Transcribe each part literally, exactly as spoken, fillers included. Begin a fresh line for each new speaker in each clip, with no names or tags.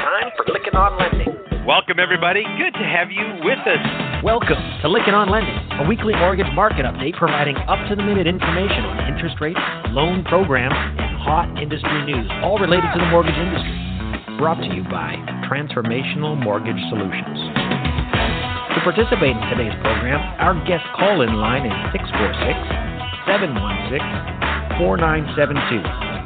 time for Lykken on Lending.
Welcome, everybody. Good to have you with us.
Welcome to Lykken on Lending, a weekly mortgage market update providing up-to-the-minute information on interest rates, loan programs, and hot industry news, all related to the mortgage industry. Brought to you by Transformational Mortgage Solutions. To participate in today's program, our guest call-in line is six four six, seven one six, four nine seven two.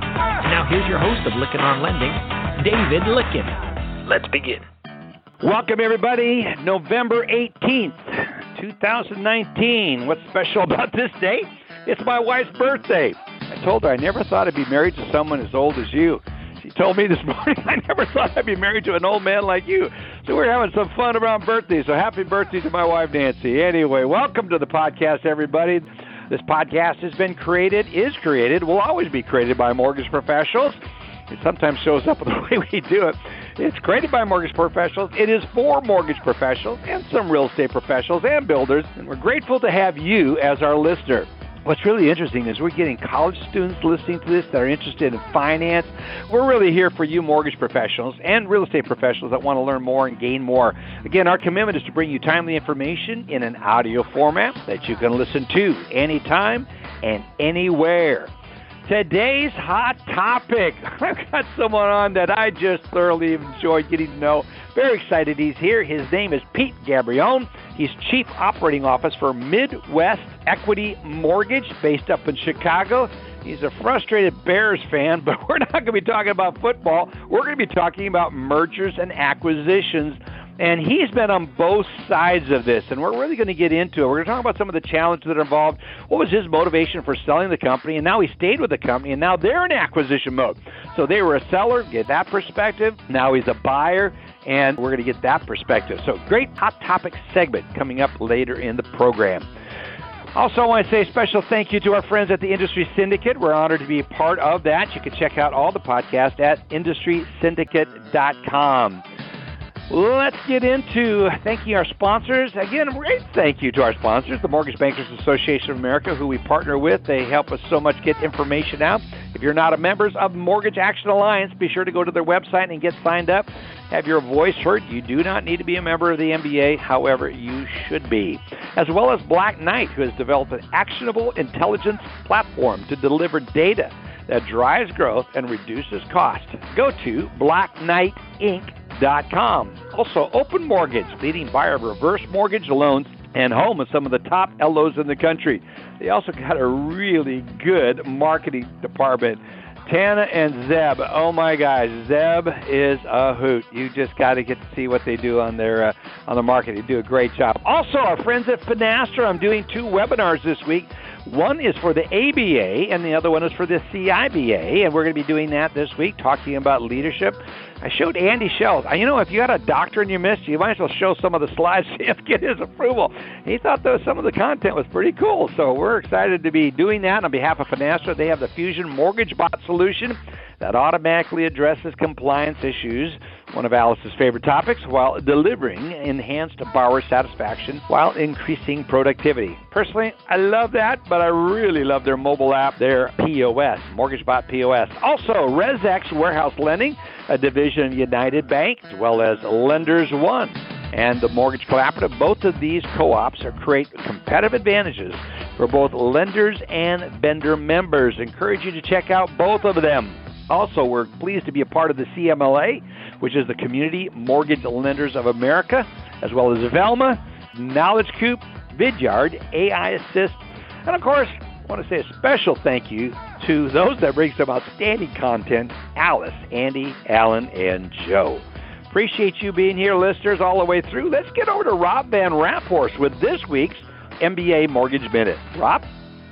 Now here's your host of Lykken on Lending, David Lykken.
Let's begin.
Welcome, everybody. November eighteenth, twenty nineteen. What's special about this day? It's my wife's birthday. I told her I never thought I'd be married to someone as old as you. She told me this morning I never thought I'd be married to an old man like you. So we're having some fun around birthdays. So happy birthday to my wife, Nancy. Anyway, welcome to the podcast, everybody. This podcast has been created, is created, will always be created by mortgage professionals. It sometimes shows up in the way we do it. It's created by mortgage professionals. It is for mortgage professionals and some real estate professionals and builders. And we're grateful to have you as our listener. What's really interesting is we're getting college students listening to this that are interested in finance. We're really here for you mortgage professionals and real estate professionals that want to learn more and gain more. Again, our commitment is to bring you timely information in an audio format that you can listen to anytime and anywhere. Today's hot topic. I've got someone on that I just thoroughly enjoyed getting to know. Very excited he's here. His name is Pete Gabrione. He's Chief Operating Officer for Midwest Equity Mortgage, based up in Chicago. He's a frustrated Bears fan, but we're not going to be talking about football. We're going to be talking about mergers and acquisitions. And he's been on both sides of this, and we're really going to get into it. We're going to talk about some of the challenges that are involved. What was his motivation for selling the company? And now he stayed with the company, and now they're in acquisition mode. So they were a seller, get that perspective. Now he's a buyer, and we're going to get that perspective. So great hot topic segment coming up later in the program. Also, I want to say a special thank you to our friends at the Industry Syndicate. We're honored to be a part of that. You can check out all the podcasts at industry syndicate dot com. Let's get into thanking our sponsors. Again, a great thank you to our sponsors, the Mortgage Bankers Association of America, who we partner with. They help us so much get information out. If you're not a member of Mortgage Action Alliance, be sure to go to their website and get signed up. Have your voice heard. You do not need to be a member of the M B A. However, you should be. As well as Black Knight, who has developed an actionable intelligence platform to deliver data that drives growth and reduces cost. Go to black knight inc dot com. Also, Open Mortgage, leading buyer of reverse mortgage loans and home with some of the top L Os in the country. They also got a really good marketing department. Tana and Zeb, oh my gosh, Zeb is a hoot. You just got to get to see what they do on their uh, on the market. They do a great job. Also, our friends at Finastra, I'm doing two webinars this week. One is for the A B A, and the other one is for the C I B A, and we're going to be doing that this week, talking about leadership. I showed Andy Schell. You know, if you got a doctor in your midst, you might as well show some of the slides to get his approval. He thought that some of the content was pretty cool, so we're excited to be doing that on behalf of Finastra. They have the Fusion Mortgage Bot solution that automatically addresses compliance issues, one of Alice's favorite topics, while delivering enhanced borrower satisfaction while increasing productivity. Personally, I love that, but I really love their mobile app, their P O S, MortgageBot P O S. Also, ResX Warehouse Lending, a division of United Bank, as well as Lenders One and the Mortgage Collaborative. Both of these co-ops are create competitive advantages for both lenders and vendor members. Encourage you to check out both of them. Also, we're pleased to be a part of the C M L A, which is the Community Mortgage Lenders of America, as well as Velma, Knowledge Coop, Vidyard, A I Assist, and of course, I want to say a special thank you to those that bring some outstanding content, Alice, Andy, Alan, and Joe. Appreciate you being here, listeners, all the way through. Let's get over to Rob Van Raphorst with this week's M B A Mortgage Minute. Rob?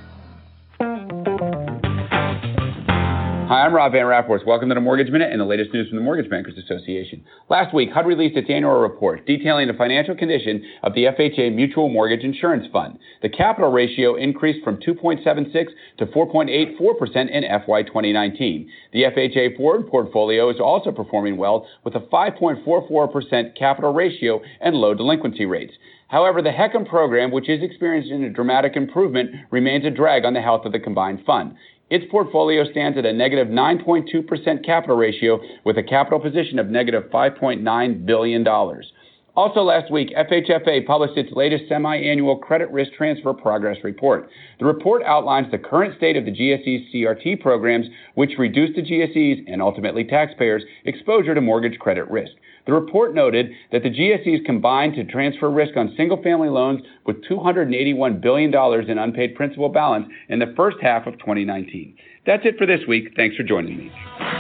Hi, I'm Rob Van Raphorst. Welcome to the Mortgage Minute and the latest news from the Mortgage Bankers Association. Last week, H U D released its annual report detailing the financial condition of the F H A Mutual Mortgage Insurance Fund. The capital ratio increased from two point seven six to four point eight four percent in F Y twenty nineteen. The F H A forward portfolio is also performing well with a five point four four percent capital ratio and low delinquency rates. However, the HECM program, which is experiencing a dramatic improvement, remains a drag on the health of the combined fund. Its portfolio stands at a negative nine point two percent capital ratio with a capital position of negative five point nine billion dollars. Also last week, F H F A published its latest semi-annual credit risk transfer progress report. The report outlines the current state of the G S E's C R T programs, which reduce the G S E's and ultimately taxpayers' exposure to mortgage credit risk. The report noted that the G S E's combined to transfer risk on single-family loans with two hundred eighty-one billion dollars in unpaid principal balance in the first half of twenty nineteen. That's it for this week. Thanks for joining me.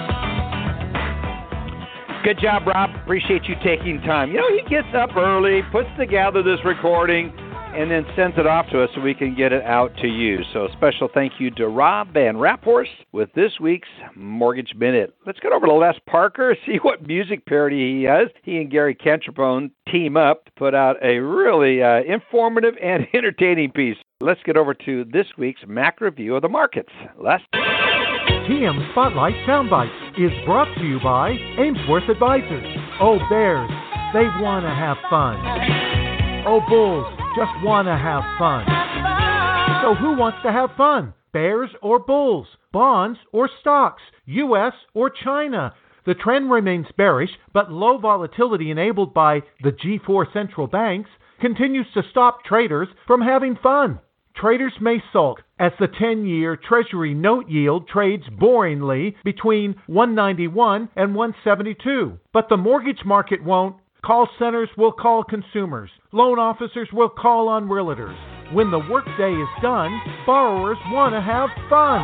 Good job, Rob. Appreciate you taking time. You know, he gets up early, puts together this recording, and then sends it off to us so we can get it out to you. So special thank you to Rob Van Raphorst with this week's Mortgage Minute. Let's get over to Les Parker, see what music parody he has. He and Gary Cantrabone team up to put out a really uh, informative and entertaining piece. Let's get over to this week's Mac Review of the Markets. Les?
T M Spotlight Soundbites is brought to you by Amesworth Advisors. Oh, Bears, they want to have fun. Oh, Bulls, just want to have fun. So who wants to have fun? Bears or Bulls? Bonds or stocks? U S or China? The trend remains bearish, but low volatility enabled by the G four central banks continues to stop traders from having fun. Traders may sulk as the ten-year Treasury note yield trades boringly between one ninety-one and one seventy-two. But the mortgage market won't. Call centers will call consumers. Loan officers will call on realtors. When the workday is done, borrowers want to have fun.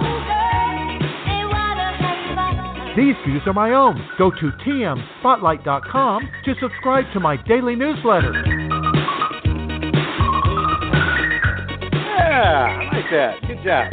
These views are my own. Go to T M spotlight dot com to subscribe to my daily newsletter.
Yeah, I like that. Good job.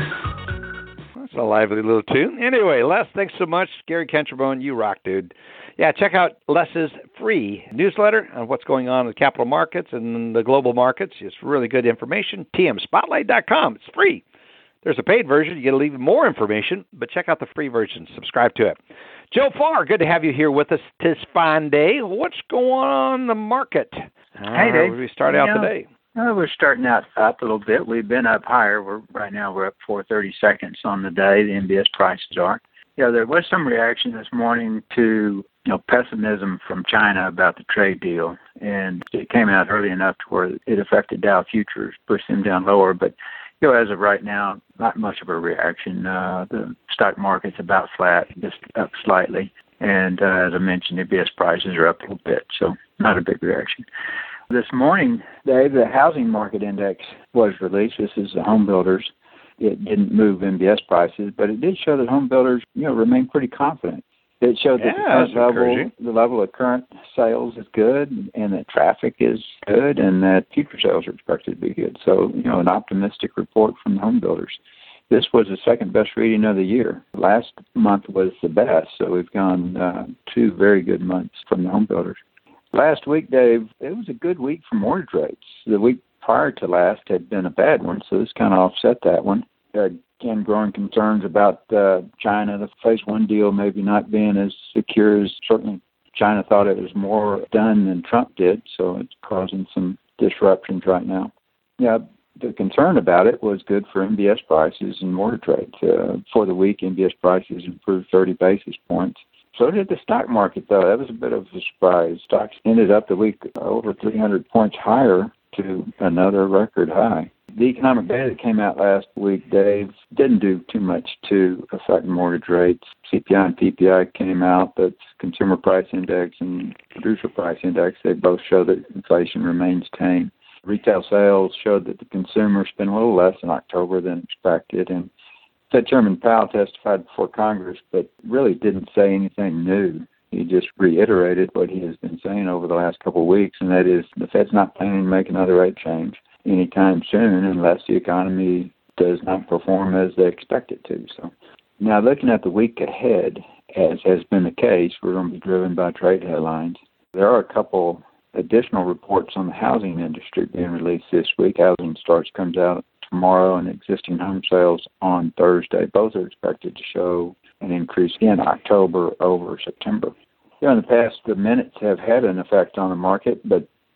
That's a lively little tune. Anyway, Les, thanks so much. Gary Cantrabone, you rock, dude. Yeah, check out Les's free newsletter on what's going on in the capital markets and the global markets. It's really good information. T M spotlight dot com. It's free. There's a paid version. You get even more information, but check out the free version. Subscribe to it. Joe Farr, good to have you here with us this fine day. What's going on in the market?
Hey, Dave.
Uh, we start out
you know,
today.
Well, we're starting out up a little bit. We've been up higher. We're right now we're up four thirty seconds on the day. The M B S prices are. Yeah, there was some reaction this morning to you know pessimism from China about the trade deal, and it came out early enough to where it affected Dow futures, pushed them down lower. But you know, as of right now, not much of a reaction. Uh, the stock market's about flat, just up slightly, and uh, as I mentioned, the M B S prices are up a little bit, so not a big reaction. This morning, Dave, the housing market index was released. This is the home builders. It didn't move M B S prices, but it did show that home builders, you know, remain pretty confident. It showed that
yeah,
the current level, the level of current sales is good, and that traffic is good, and that future sales are expected to be good. So, you know, an optimistic report from the home builders. This was the second best reading of the year. Last month was the best, so we've gone uh, two very good months from the home builders. Last week, Dave, it was a good week for mortgage rates. The week prior to last had been a bad one, so this kind of offset that one. Uh, again, growing concerns about uh, China, the phase one deal maybe not being as secure as certainly China thought it was more done than Trump did, so it's causing some disruptions right now. Yeah, the concern about it was good for M B S prices and mortgage rates. Uh, for the week, M B S prices improved thirty basis points. So did the stock market, though. That was a bit of a surprise. Stocks ended up the week over three hundred points higher to another record high. The economic data that came out last week, Dave, didn't do too much to affect mortgage rates. C P I and P P I came out. That's Consumer Price Index and Producer Price Index. They both show that inflation remains tame. Retail sales showed that the consumer spent a little less in October than expected, and Fed Chairman Powell testified before Congress, but really didn't say anything new. He just reiterated what he has been saying over the last couple of weeks, and that is the Fed's not planning to make another rate change anytime soon unless the economy does not perform as they expect it to. So now looking at the week ahead, as has been the case, we're going to be driven by trade headlines. There are a couple additional reports on the housing industry being released this week. Housing starts comes out tomorrow and existing home sales on Thursday. Both are expected to show an increase in October over September. You know, in the past, the minutes have had an effect on the market, but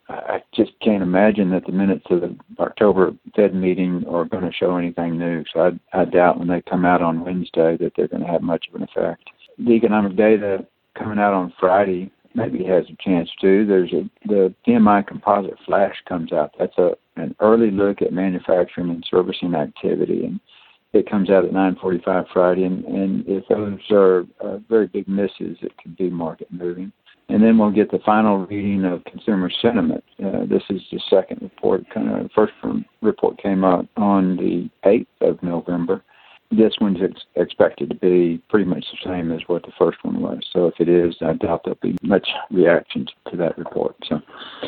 I just can't imagine that the minutes of the October Fed meeting are going to show anything new. So I, I doubt when they come out on Wednesday that they're going to have much of an effect. The economic data coming out on Friday maybe has a chance too. There's a the P M I composite flash comes out. That's a an early look at manufacturing and servicing activity, and it comes out at nine forty-five Friday. And, and if those are uh, very big misses, it could be market moving. And then we'll get the final reading of consumer sentiment. Uh, this is the second report. Kind of the first report came out on the eighth of November. This one's ex- expected to be pretty much the same as what the first one was. So if it is, I doubt there'll be much reaction to that report. So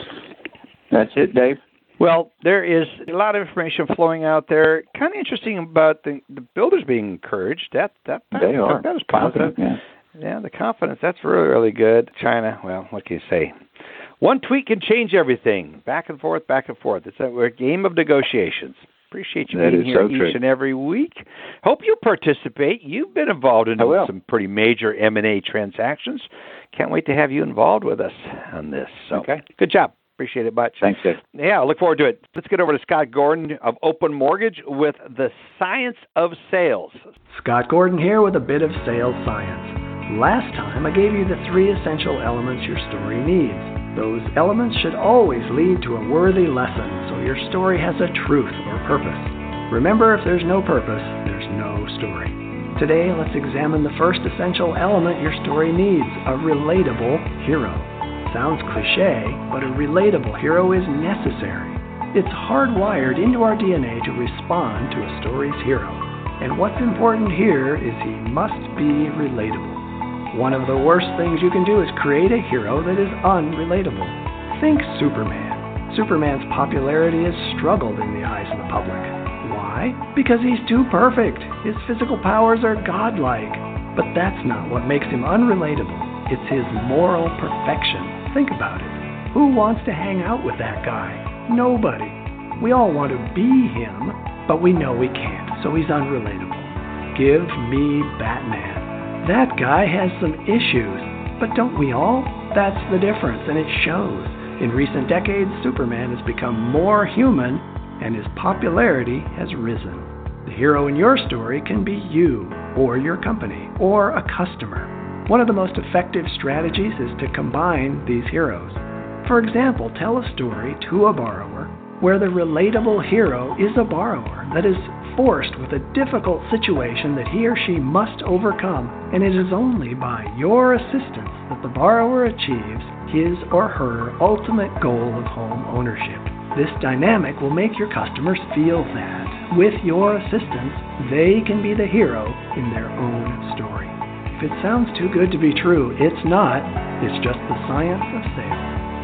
that's it, Dave.
Well, there is a lot of information flowing out there. Kind of interesting about the, the builders being encouraged. That that, that
they are.
That is positive.
Yeah.
Yeah, the confidence, that's really, really good. China, well, what can you say? One tweet can change everything. Back and forth, back and forth. It's a, we're a game of negotiations. Appreciate you
that
being here
so
each
true.
and every week. Hope you participate. You've been involved in some pretty major M and A transactions. Can't wait to have you involved with us on this. So,
okay.
Good job. Appreciate it much.
Thanks, Dave.
Yeah, I look forward to it. Let's get over to Scott Gordon of Open Mortgage with the Science of Sales.
Scott Gordon here with a bit of sales science. Last time, I gave you the three essential elements your story needs. Those elements should always lead to a worthy lesson, so your story has a truth or purpose. Remember, if there's no purpose, there's no story. Today, let's examine the first essential element your story needs, a relatable hero. Sounds cliche, but a relatable hero is necessary. It's hardwired into our D N A to respond to a story's hero. And what's important here is he must be relatable. One of the worst things you can do is create a hero that is unrelatable. Think Superman. Superman's popularity has struggled in the eyes of the public. Why? Because he's too perfect. His physical powers are godlike. But that's not what makes him unrelatable. It's his moral perfection. Think about it. Who wants to hang out with that guy? Nobody. We all want to be him, but we know we can't, so he's unrelatable. Give me Batman. That guy has some issues, but don't we all? That's the difference, and it shows. In recent decades, Superman has become more human, and his popularity has risen. The hero in your story can be you, or your company, or a customer. One of the most effective strategies is to combine these heroes. For example, tell a story to a borrower where the relatable hero is a borrower that is forced with a difficult situation that he or she must overcome, and it is only by your assistance that the borrower achieves his or her ultimate goal of home ownership. This dynamic will make your customers feel that, with your assistance, they can be the hero in their own story. If it sounds too good to be true, it's not. It's just the science of sales.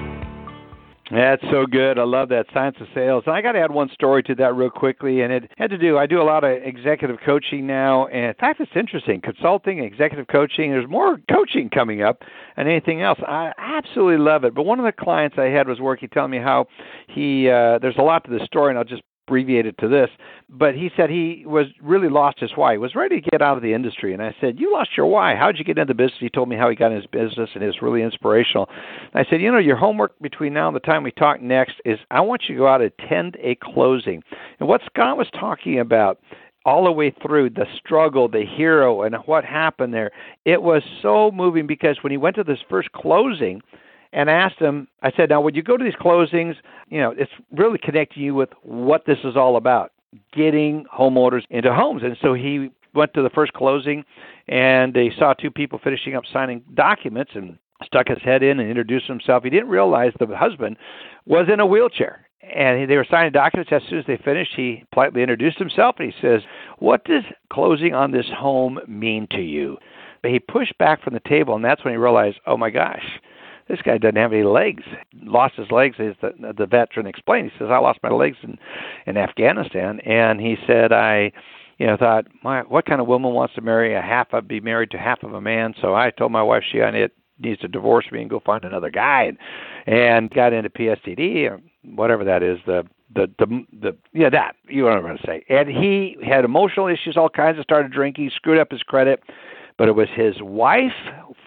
That's so good. I love that, Science of Sales. And I got to add one story to that real quickly, and it had to do, I do a lot of executive coaching now, and in fact, it's interesting, consulting, executive coaching. There's more coaching coming up than anything else. I absolutely love it. But one of the clients I had was working, telling me how he, uh, there's a lot to this story, and I'll just abbreviate it to this, but he said he was really lost his why. He was ready to get out of the industry. And I said, you lost your why. How'd you get into the business? He told me how he got in his business, and it's really inspirational. And I said, you know, your homework between now and the time we talk next is I want you to go out and attend a closing. And what Scott was talking about all the way through, the struggle, the hero, and what happened there, it was so moving because when he went to this first closing, and asked him, I said, now, when you go to these closings, you know, it's really connecting you with what this is all about, getting homeowners into homes. And so he went to the first closing, and they saw two people finishing up signing documents and stuck his head in and introduced himself. He didn't realize the husband was in a wheelchair. And they were signing documents. As soon as they finished, he politely introduced himself, and he says, what does closing on this home mean to you? But he pushed back from the table, and that's when he realized, oh, my gosh, this guy doesn't have any legs. Lost his legs, as the, the veteran explained. He says, I lost my legs in, in Afghanistan. And he said, I you know, thought, my, what kind of woman wants to marry a half of, be married to half of a man? So I told my wife she needs to divorce me and go find another guy. And, and got into P S T D, or whatever that is, the, the, the, the yeah, that, you know what I'm going to say. And he had emotional issues, all kinds of, started drinking, screwed up his credit. But it was his wife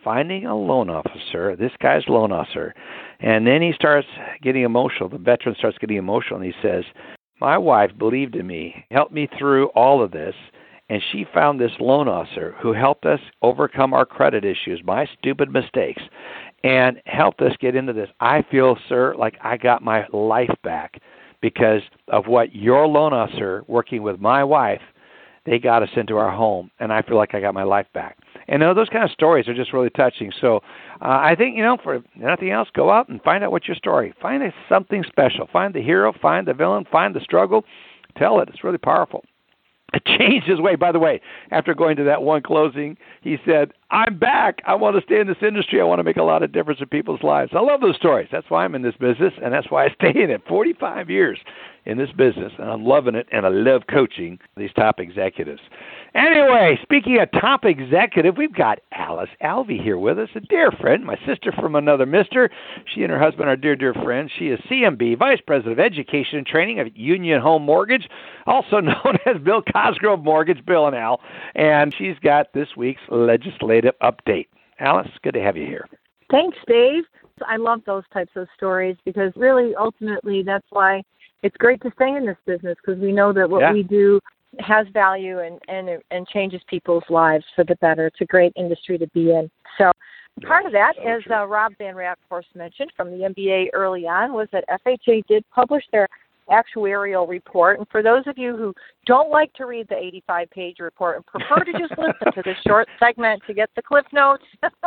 finding a loan officer, this guy's loan officer, and then he starts getting emotional. The veteran starts getting emotional, and he says, my wife believed in me, helped me through all of this, and she found this loan officer who helped us overcome our credit issues, my stupid mistakes, and helped us get into this. I feel, sir, like I got my life back because of what your loan officer working with my wife, they got us into our home, and I feel like I got my life back. And you know, those kind of stories are just really touching. So uh, I think, you know, for nothing else, go out and find out what's your story. Find a, something special. Find the hero, find the villain, find the struggle. Tell it. It's really powerful. It changed his way. By the way, after going to that one closing, he said, I'm back. I want to stay in this industry. I want to make a lot of difference in people's lives. I love those stories. That's why I'm in this business, and that's why I stay in it. forty-five years in this business, and I'm loving it, and I love coaching these top executives. Anyway, speaking of top executive, we've got Alice Alvey here with us, a dear friend, my sister from another mister. She and her husband are dear, dear friends. She is C M B, Vice President of Education and Training of Union Home Mortgage, also known as Bill Cosgrove Mortgage, Bill and Al, and she's got this week's legislative update. Alice, good to have you here.
Thanks, Dave. I love those types of stories because really, ultimately, that's why it's great to stay in this business because we know that what yeah. we do has value and, and and changes people's lives for the better. It's a great industry to be in. So part of that, so as uh, Rob Van Raat, of course, mentioned from the M B A early on, was that F H A did publish their actuarial report. And for those of you who don't like to read the eighty-five page report and prefer to just listen to the short segment to get the cliff notes,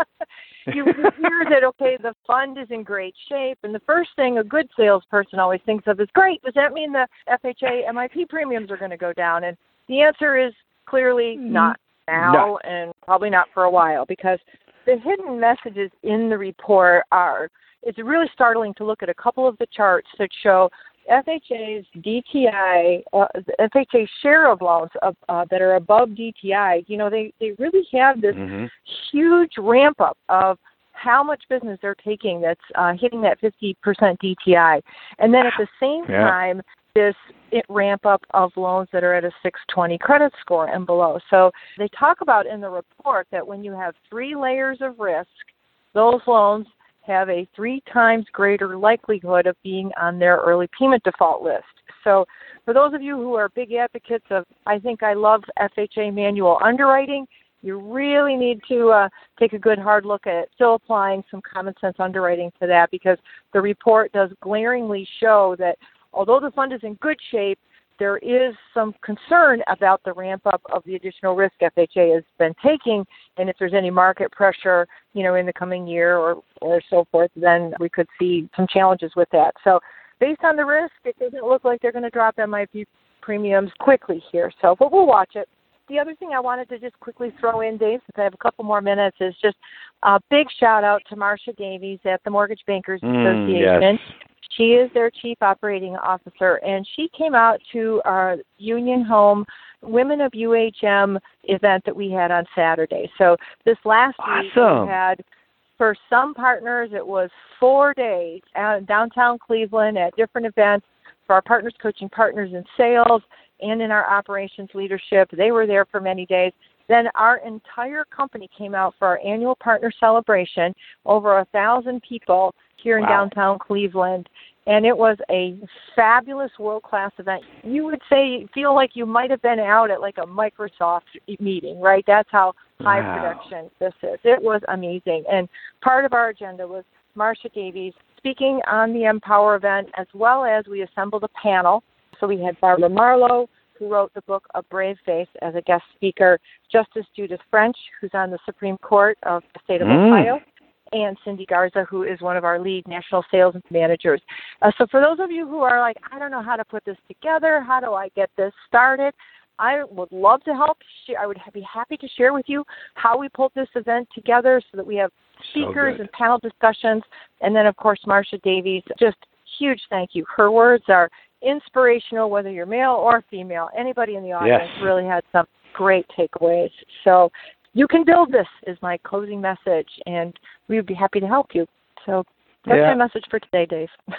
you hear that, okay, the fund is in great shape. And the first thing a good salesperson always thinks of is, great, does that mean the F H A M I P premiums are going to go down? And the answer is clearly mm-hmm. not now no. and probably not for a while, because the hidden messages in the report are, it's really startling to look at a couple of the charts that show F H A's D T I, uh, F H A's share of loans of, uh, that are above D T I, you know, they, they really have this mm-hmm. huge ramp up of how much business they're taking that's uh, hitting that fifty percent D T I. And then at the same yeah. time, this it ramp up of loans that are at a six twenty credit score and below. So they talk about in the report that when you have three layers of risk, those loans have a three times greater likelihood of being on their early payment default list. So for those of you who are big advocates of, I think I love F H A manual underwriting, you really need to uh, take a good hard look at it, still applying some common sense underwriting to that, because the report does glaringly show that although the fund is in good shape, there is some concern about the ramp up of the additional risk F H A has been taking, and if there's any market pressure, you know, in the coming year or, or so forth, then we could see some challenges with that. So based on the risk, it doesn't look like they're going to drop M I P premiums quickly here. So, but we'll watch it. The other thing I wanted to just quickly throw in, Dave, since I have a couple more minutes, is just a big shout out to Marcia Davies at the Mortgage Bankers mm, Association. Yes. She is their Chief Operating Officer, and she came out to our Union Home Women of U H M event that we had on Saturday. So this last awesome. week we had, for some partners, it was four days out in downtown Cleveland at different events for our partners coaching partners in sales and in our operations leadership. They were there for many days. Then our entire company came out for our annual partner celebration, over a thousand people here in wow. downtown Cleveland. And it was a fabulous world-class event. You would say, feel like you might have been out at like a Microsoft meeting, right? That's how high wow. production this is. It was amazing. And part of our agenda was Marcia Davies speaking on the Empower event, as well as we assembled a panel. So we had Barbara Marlowe, who wrote the book A Brave Face, as a guest speaker, Justice Judith French, who's on the Supreme Court of the state of mm. Ohio, and Cindy Garza, who is one of our lead national sales managers. Uh, so for those of you who are like, I don't know how to put this together, how do I get this started, I would love to help. I would be happy to share with you how we pulled this event together so that we have speakers so and panel discussions. And then, of course, Marcia Davies, just huge thank you. Her words are inspirational, whether you're male or female. Anybody in the audience yes. really had some great takeaways. So you can build this is my closing message, and we would be happy to help you. So that's yeah. my message for today, Dave.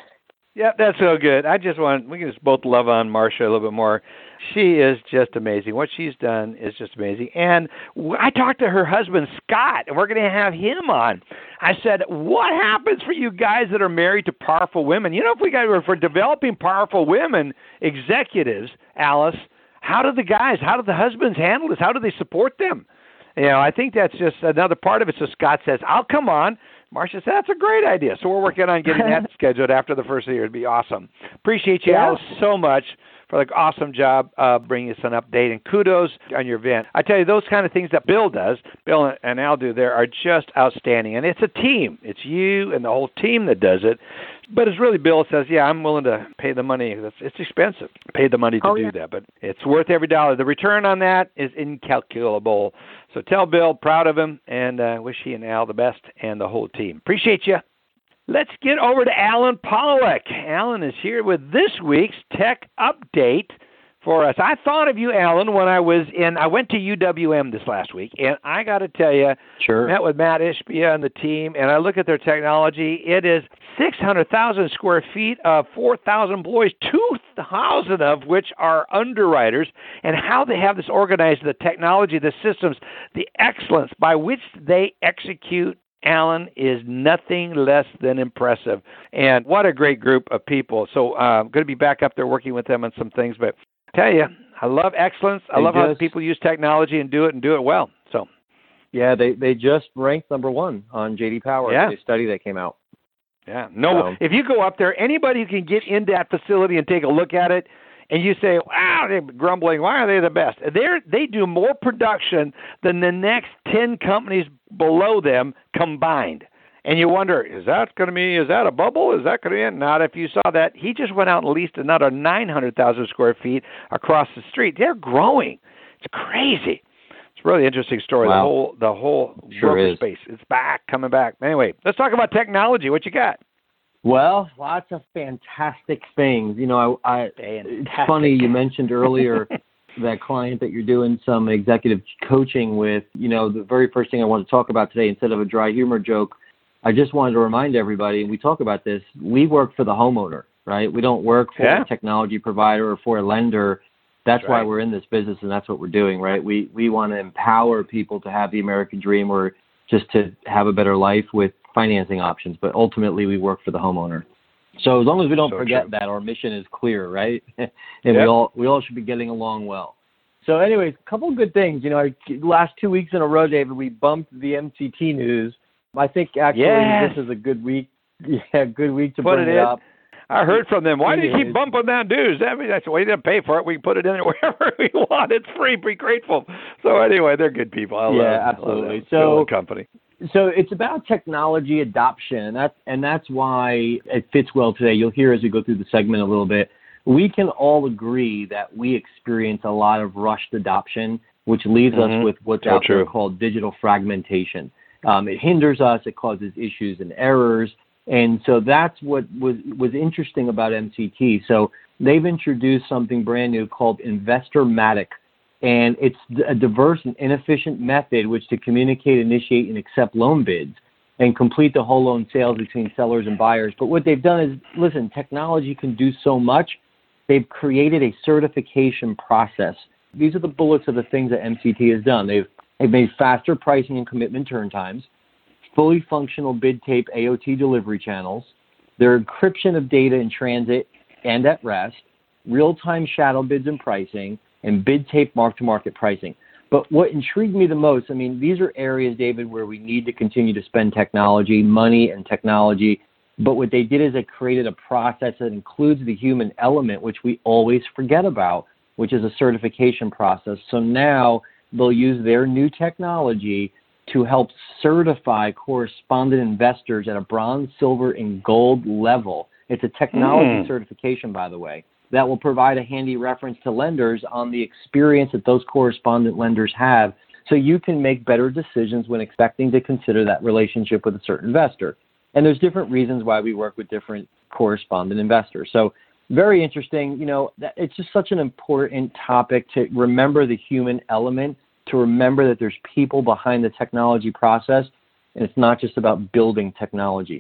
Yeah, that's so good. I just want, we can just both love on Marsha a little bit more. She is just amazing. What she's done is just amazing. And I talked to her husband, Scott, and we're going to have him on. I said, what happens for you guys that are married to powerful women? You know, if we got, if we're developing powerful women, executives, Alice, how do the guys, how do the husbands handle this? How do they support them? You know, I think that's just another part of it. So Scott says, I'll come on. Marsha said, that's a great idea. So we're working on getting that scheduled after the first of the year. It'd be awesome. Appreciate you, yeah. Alice, so much for the awesome job uh, bringing us an update. And kudos on your event. I tell you, those kind of things that Bill does, Bill and Al do there, are just outstanding. And it's a team. It's you and the whole team that does it. But it's really Bill says, yeah, I'm willing to pay the money. It's, it's expensive. Pay the money to oh, do yeah. that. But it's worth every dollar. The return on that is incalculable. So tell Bill, proud of him, and uh, wish he and Al the best and the whole team. Appreciate you. Let's get over to Alan Pollock. Alan is here with this week's Tech Update for us. I thought of you, Alan, when I was in, I went to U W M this last week, and I got to tell you,
sure.
met with Matt Ishbia and the team, and I look at their technology. It is six hundred thousand square feet of four thousand employees, two thousand of which are underwriters, and how they have this organized, the technology, the systems, the excellence by which they execute, Alan, is nothing less than impressive. And what a great group of people. So I'm uh, going to be back up there working with them on some things, but I tell you, I love excellence. I
they
love
just,
how people use technology and do it and do it well. So,
yeah, they, they just ranked number one on J D Power.
Yeah.
The study that came out.
Yeah. No, so, if you go up there, anybody who can get in that facility and take a look at it, and you say, wow, they're grumbling, why are they the best? They're, they do more production than the next ten companies below them combined. And you wonder, is that going to be, is that a bubble? Is that going to be? Not if you saw that. He just went out and leased another nine hundred thousand square feet across the street. They're growing. It's crazy. It's a really interesting story.
Wow.
The whole, the whole
sure
workspace is back, coming back. Anyway, let's talk about technology. What you got?
Well, lots of fantastic things. You know, I, I it's funny you mentioned earlier that client that you're doing some executive coaching with. You know, the very first thing I want to talk about today, instead of a dry humor joke, I just wanted to remind everybody, and we talk about this, we work for the homeowner, right? We don't work for yeah. a technology provider or for a lender. That's, that's right. why we're in this business, and that's what we're doing, right? We we want to empower people to have the American dream or just to have a better life with financing options, but ultimately we work for the homeowner. So as long as we don't so forget true. that, our mission is clear, right? and yep. we all we all should be getting along well. So anyways, a couple of good things. You know, last two weeks in a row, David, we bumped the M C T news. I think actually
yes.
this is a good week. Yeah, good week to
put
bring
it,
it up.
I heard from them. Why do you keep bumping that news? I mean, that's we didn't pay for it. We can put it in there wherever we want. It's free. Be grateful. So anyway, they're good people. I
yeah,
love,
absolutely.
I love
so
company.
So it's about technology adoption, and that's, and that's why it fits well today. You'll hear as we go through the segment a little bit. We can all agree that we experience a lot of rushed adoption, which leaves mm-hmm. us with what's
so
out
true.
there called digital fragmentation. Um, it hinders us. It causes issues and errors. And so that's what was, was interesting about M C T. So they've introduced something brand new called Investormatic. And it's a diverse and inefficient method which to communicate, initiate, and accept loan bids and complete the whole loan sales between sellers and buyers. But what they've done is, listen, technology can do so much. They've created a certification process. These are the bullets of the things that M C T has done. They've, they've made faster pricing and commitment turn times, fully functional bid tape A O T delivery channels, their encryption of data in transit and at rest, real-time shadow bids and pricing, and bid tape mark-to-market pricing. But what intrigued me the most, I mean, these are areas, David, where we need to continue to spend technology, money and technology. But what they did is they created a process that includes the human element, which we always forget about, which is a certification process. So now they'll use their new technology to help certify correspondent investors at a bronze, silver, and gold level. It's a technology mm. certification, by the way, that will provide a handy reference to lenders on the experience that those correspondent lenders have, so you can make better decisions when expecting to consider that relationship with a certain investor. And there's different reasons why we work with different correspondent investors. So very interesting. You know, it's just such an important topic to remember the human element, to remember that there's people behind the technology process, and it's not just about building technology.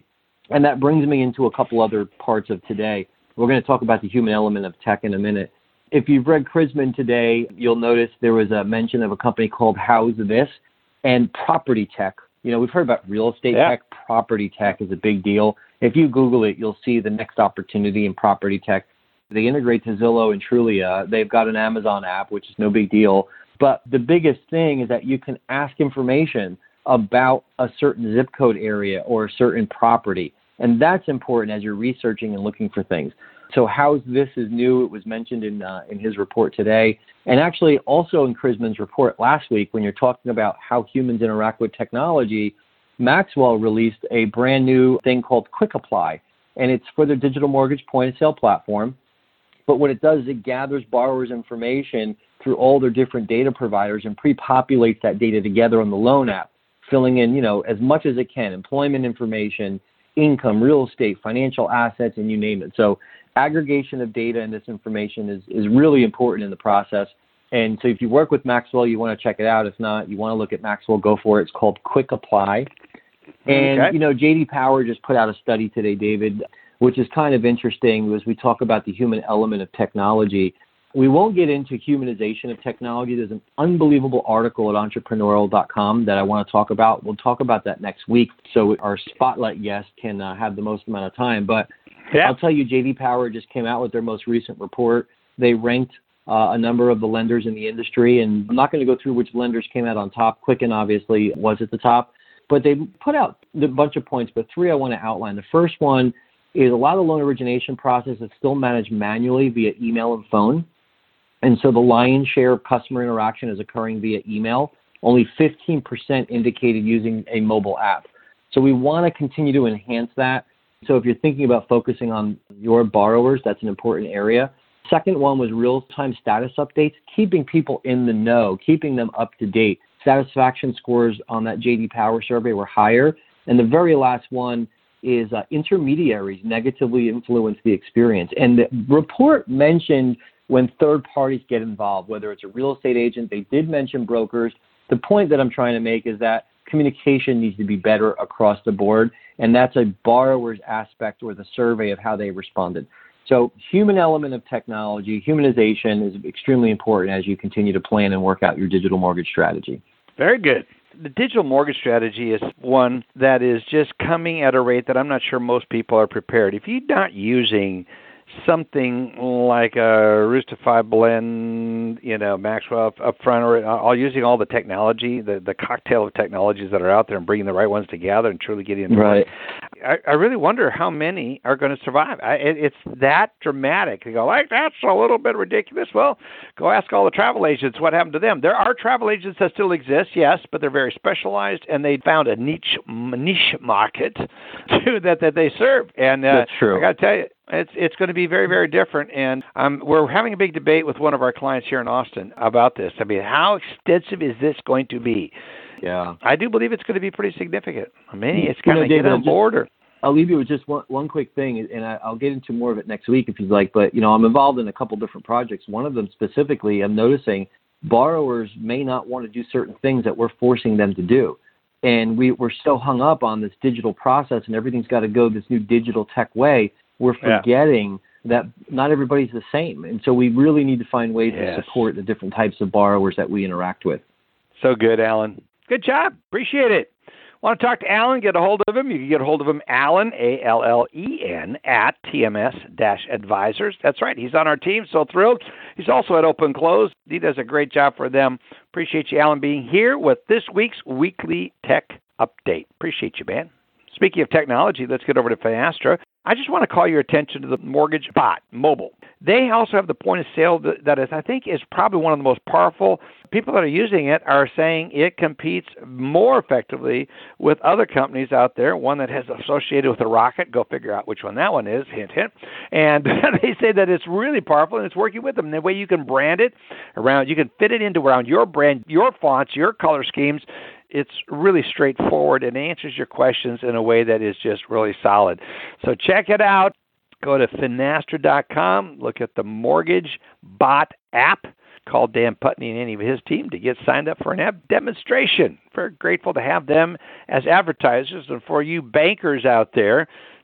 And that brings me into a couple other parts of today. We're going to talk about the human element of tech in a minute. If you've read Chrisman today, you'll notice there was a mention of a company called How's This and property tech. You know, we've heard about real estate yeah. tech. Property tech is a big deal. If you Google it, you'll see the next opportunity in property tech. They integrate to Zillow and Trulia. They've got an Amazon app, which is no big deal. But the biggest thing is that you can ask information about a certain zip code area or a certain property. And that's important as you're researching and looking for things. So How's This is new. It was mentioned in uh, in his report today. And actually also in Chrisman's report last week, when you're talking about how humans interact with technology, Maxwell released a brand new thing called Quick Apply. And it's for their digital mortgage point-of-sale platform. But what it does is it gathers borrowers' information through all their different data providers and pre-populates that data together on the loan app, filling in, you know, as much as it can, employment information, income, real estate, financial assets, and you name it. So aggregation of data and this information is, is really important in the process. And so if you work with Maxwell, you want to check it out. If not, you want to look at Maxwell, go for it. It's called Quick Apply. And, okay. you know, J D Power just put out a study today, David, which is kind of interesting as we talk about the human element of technology. We won't get into humanization of technology. There's an unbelievable article at entrepreneurial dot com that I want to talk about. We'll talk about that next week so our spotlight guest can uh, have the most amount of time. But yeah. I'll tell you, J D Power just came out with their most recent report. They ranked uh, a number of the lenders in the industry, and I'm not going to go through which lenders came out on top. Quicken obviously was at the top. But they put out a bunch of points, but three I want to outline. The first one is a lot of the loan origination process is still managed manually via email and phone. And so the lion's share of customer interaction is occurring via email. Only fifteen percent indicated using a mobile app. So we want to continue to enhance that. So if you're thinking about focusing on your borrowers, that's an important area. Second one was real-time status updates, keeping people in the know, keeping them up to date. Satisfaction scores on that J D Power survey were higher. And the very last one is uh, intermediaries negatively influence the experience. And the report mentioned when third parties get involved, whether it's a real estate agent, they did mention brokers. The point that I'm trying to make is that communication needs to be better across the board, and that's a borrower's aspect or the survey of how they responded. So human element of technology, humanization is extremely important as you continue to plan and work out your digital mortgage strategy.
Very good. The digital mortgage strategy is one that is just coming at a rate that I'm not sure most people are prepared. If you're not using something like a Roostify blend, you know, Maxwell up front, or all using all the technology, the, the cocktail of technologies that are out there and bringing the right ones together and truly getting them right. I, I really wonder how many are going to survive. I, it, it's that dramatic. You go, like, that's a little bit ridiculous. Well, go ask all the travel agents what happened to them. There are travel agents that still exist, yes, but they're very specialized, and they found a niche niche market too, that, that they serve. And uh,
that's true.
I got to tell you, It's it's going to be very, very different, and um, we're having a big debate with one of our clients here in Austin about this. I mean, how extensive is this going to be?
Yeah.
I do believe it's going to be pretty significant. I mean, it's going to get on board. Or...
I'll leave you with just one, one quick thing, and I, I'll get into more of it next week if you'd like, but, you know, I'm involved in a couple different projects. One of them specifically, I'm noticing borrowers may not want to do certain things that we're forcing them to do. And we, we're so hung up on this digital process, and everything's got to go this new digital tech way. We're forgetting yeah. that not everybody's the same. And so we really need to find ways yes. to support the different types of borrowers that we interact with.
So good, Alan. Good job. Appreciate it. Want to talk to Alan, get a hold of him? You can get a hold of him, Alan, A L L E N, at T M S Advisors. That's right. He's on our team. So thrilled. He's also at Open Close. He does a great job for them. Appreciate you, Alan, being here with this week's Weekly Tech Update. Appreciate you, man. Speaking of technology, let's get over to Finastra. I just want to call your attention to the Mortgage Bot Mobile. They also have the point of sale that, that is, I think, is probably one of the most powerful. People that are using it are saying it competes more effectively with other companies out there. One that has associated with a rocket. Go figure out which one that one is. Hint, hint. And they say that it's really powerful and it's working with them. And the way you can brand it around, you can fit it into around your brand, your fonts, your color schemes. It's really straightforward and answers your questions in a way that is just really solid. So check it out. Go to finastra dot com. Look at the Mortgage Bot app. Call Dan Putney and any of his team to get signed up for an app demonstration. Very grateful to have them as advertisers. And for you bankers out there,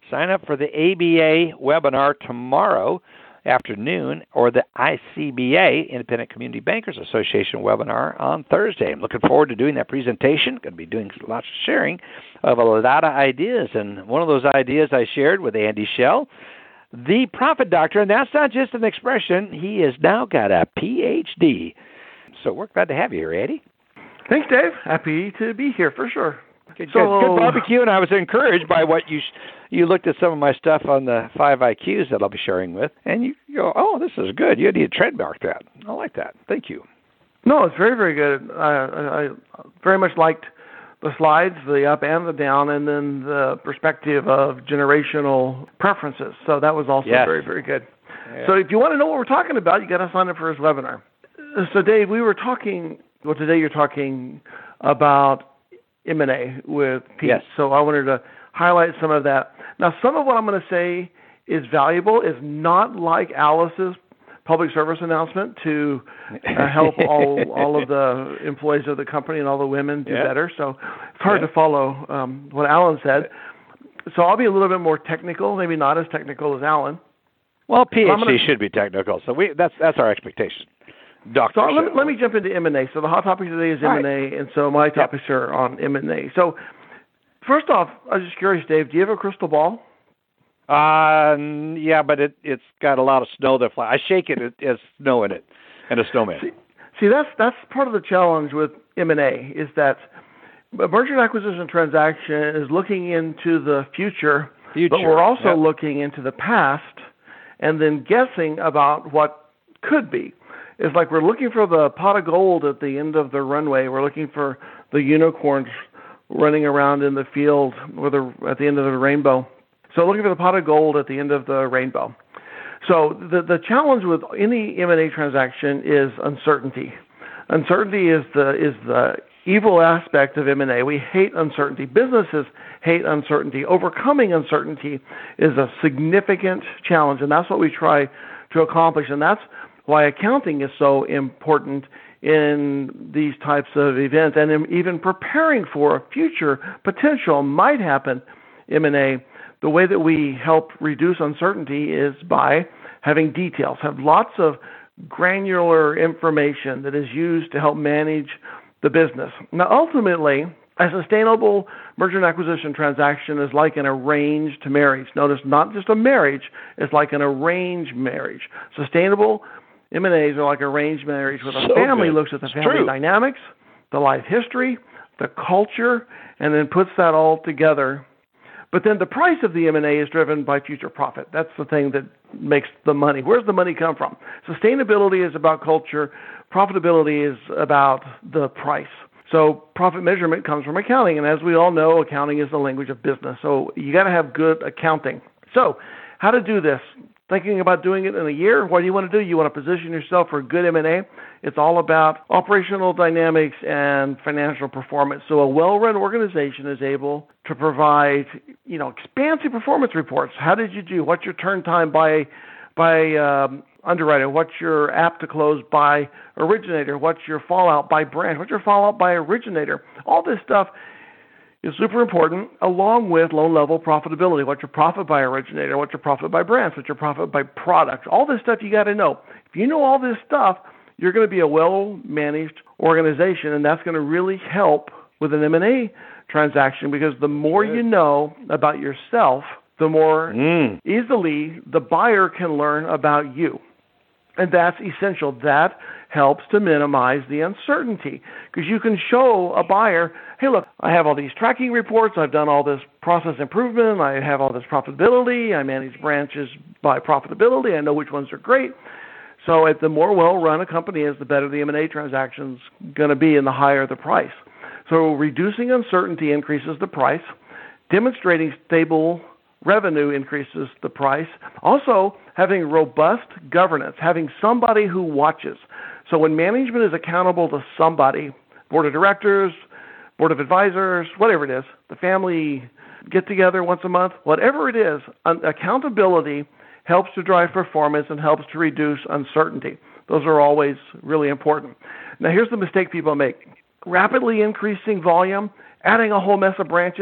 Sign up for the A B A webinar tomorrow afternoon or the I C B A, Independent Community Bankers Association webinar on Thursday. I'm looking forward to doing that presentation. Going to be doing lots of sharing of a lot of ideas. And one of those ideas I shared with Andy Schell, the Profit Doctor, and that's not just an expression. He has now got a P H D. So we're glad to have you here, Andy.
Thanks, Dave. Happy to be here for sure.
Good,
so,
good, good barbecue, and I was encouraged by what you you looked at some of my stuff on the five I Qs that I'll be sharing with, and you go, oh, this is good. You need to trademark that. I like that. Thank you.
No, it's very, very good. I, I very much liked the slides, the up and the down, and then the perspective of generational preferences. So that was also yes. very, very good. Yeah. So if you want to know what we're talking about, you got to sign up for his webinar. So, Dave, we were talking, well, today you're talking about M and A with Pete.
Yes.
So I wanted to highlight some of that. Now, some of what I'm going to say is valuable, is not like Alice's public service announcement to uh, help all all of the employees of the company and all the women do
yeah.
better. So it's hard
yeah.
to follow um, what Alan said. So I'll be a little bit more technical, maybe not as technical as Alan.
Well, P H D
gonna,
should be technical, so we that's that's our expectation. Doctor,
so let me, let me jump into M and A. So the hot topic today is M and A, right. and so my topics yep. are on M and A. So first off, I was just curious, Dave, do you have a crystal ball?
Uh, yeah, but it, it's got a lot of snow that flies. I shake it, it has snow in it, and a snowman.
See, see, that's that's part of the challenge with M and A, is that a merger and acquisition transaction is looking into the future,
future.
but we're also
yep.
looking into the past and then guessing about what could be. It's like we're looking for the pot of gold at the end of the runway. We're looking for the unicorns running around in the field or the, at the end of the rainbow. So looking for the pot of gold at the end of the rainbow. So the the challenge with any M and A transaction is uncertainty. Uncertainty is the is the evil aspect of M and A. We hate uncertainty. Businesses hate uncertainty. Overcoming uncertainty is a significant challenge, and that's what we try to accomplish. And that's why accounting is so important in these types of events, and in even preparing for a future potential might happen M and A. The way that we help reduce uncertainty is by having details, have lots of granular information that is used to help manage the business. Now, ultimately, a sustainable merger and acquisition transaction is like an arranged marriage. Notice, not just a marriage, it's like an arranged marriage. Sustainable M and A's are like arranged marriage, where the
so
family
good.
looks at the
it's
family
true.
dynamics, the life history, the culture, and then puts that all together. But then the price of the M and A is driven by future profit. That's the thing that makes the money. Where's the money come from? Sustainability is about culture. Profitability is about the price. So profit measurement comes from accounting. And as we all know, accounting is the language of business. So you got to have good accounting. So how to do this? Thinking about doing it in a year? What do you want to do? You want to position yourself for good M and A. It's all about operational dynamics and financial performance. So a well-run organization is able to provide, you know, expansive performance reports. How did you do? What's your turn time by by um, underwriter? What's your app to close by originator? What's your fallout by branch? What's your fallout by originator? All this stuff is super important, along with loan-level profitability. What's your profit by originator? What's your profit by branch? What's your profit by product? All this stuff you got to know. If you know all this stuff, you're going to be a well-managed organization, and that's going to really help with an M and A transaction, because the more Good. you know about yourself, the more mm. easily the buyer can learn about you. And that's essential. That helps to minimize the uncertainty, because you can show a buyer, hey, look, I have all these tracking reports. I've done all this process improvement. I have all this profitability. I manage branches by profitability. I know which ones are great. So if the more well-run a company is, the better the M and A transaction's going to be and the higher the price. So reducing uncertainty increases the price. Demonstrating stable revenue increases the price. Also, having robust governance, having somebody who watches. So when management is accountable to somebody, board of directors, board of advisors, whatever it is, the family get-together once a month, whatever it is, accountability helps to drive performance and helps to reduce uncertainty. Those are always really important. Now, here's the mistake people make. Rapidly increasing volume, adding a whole mess of branches,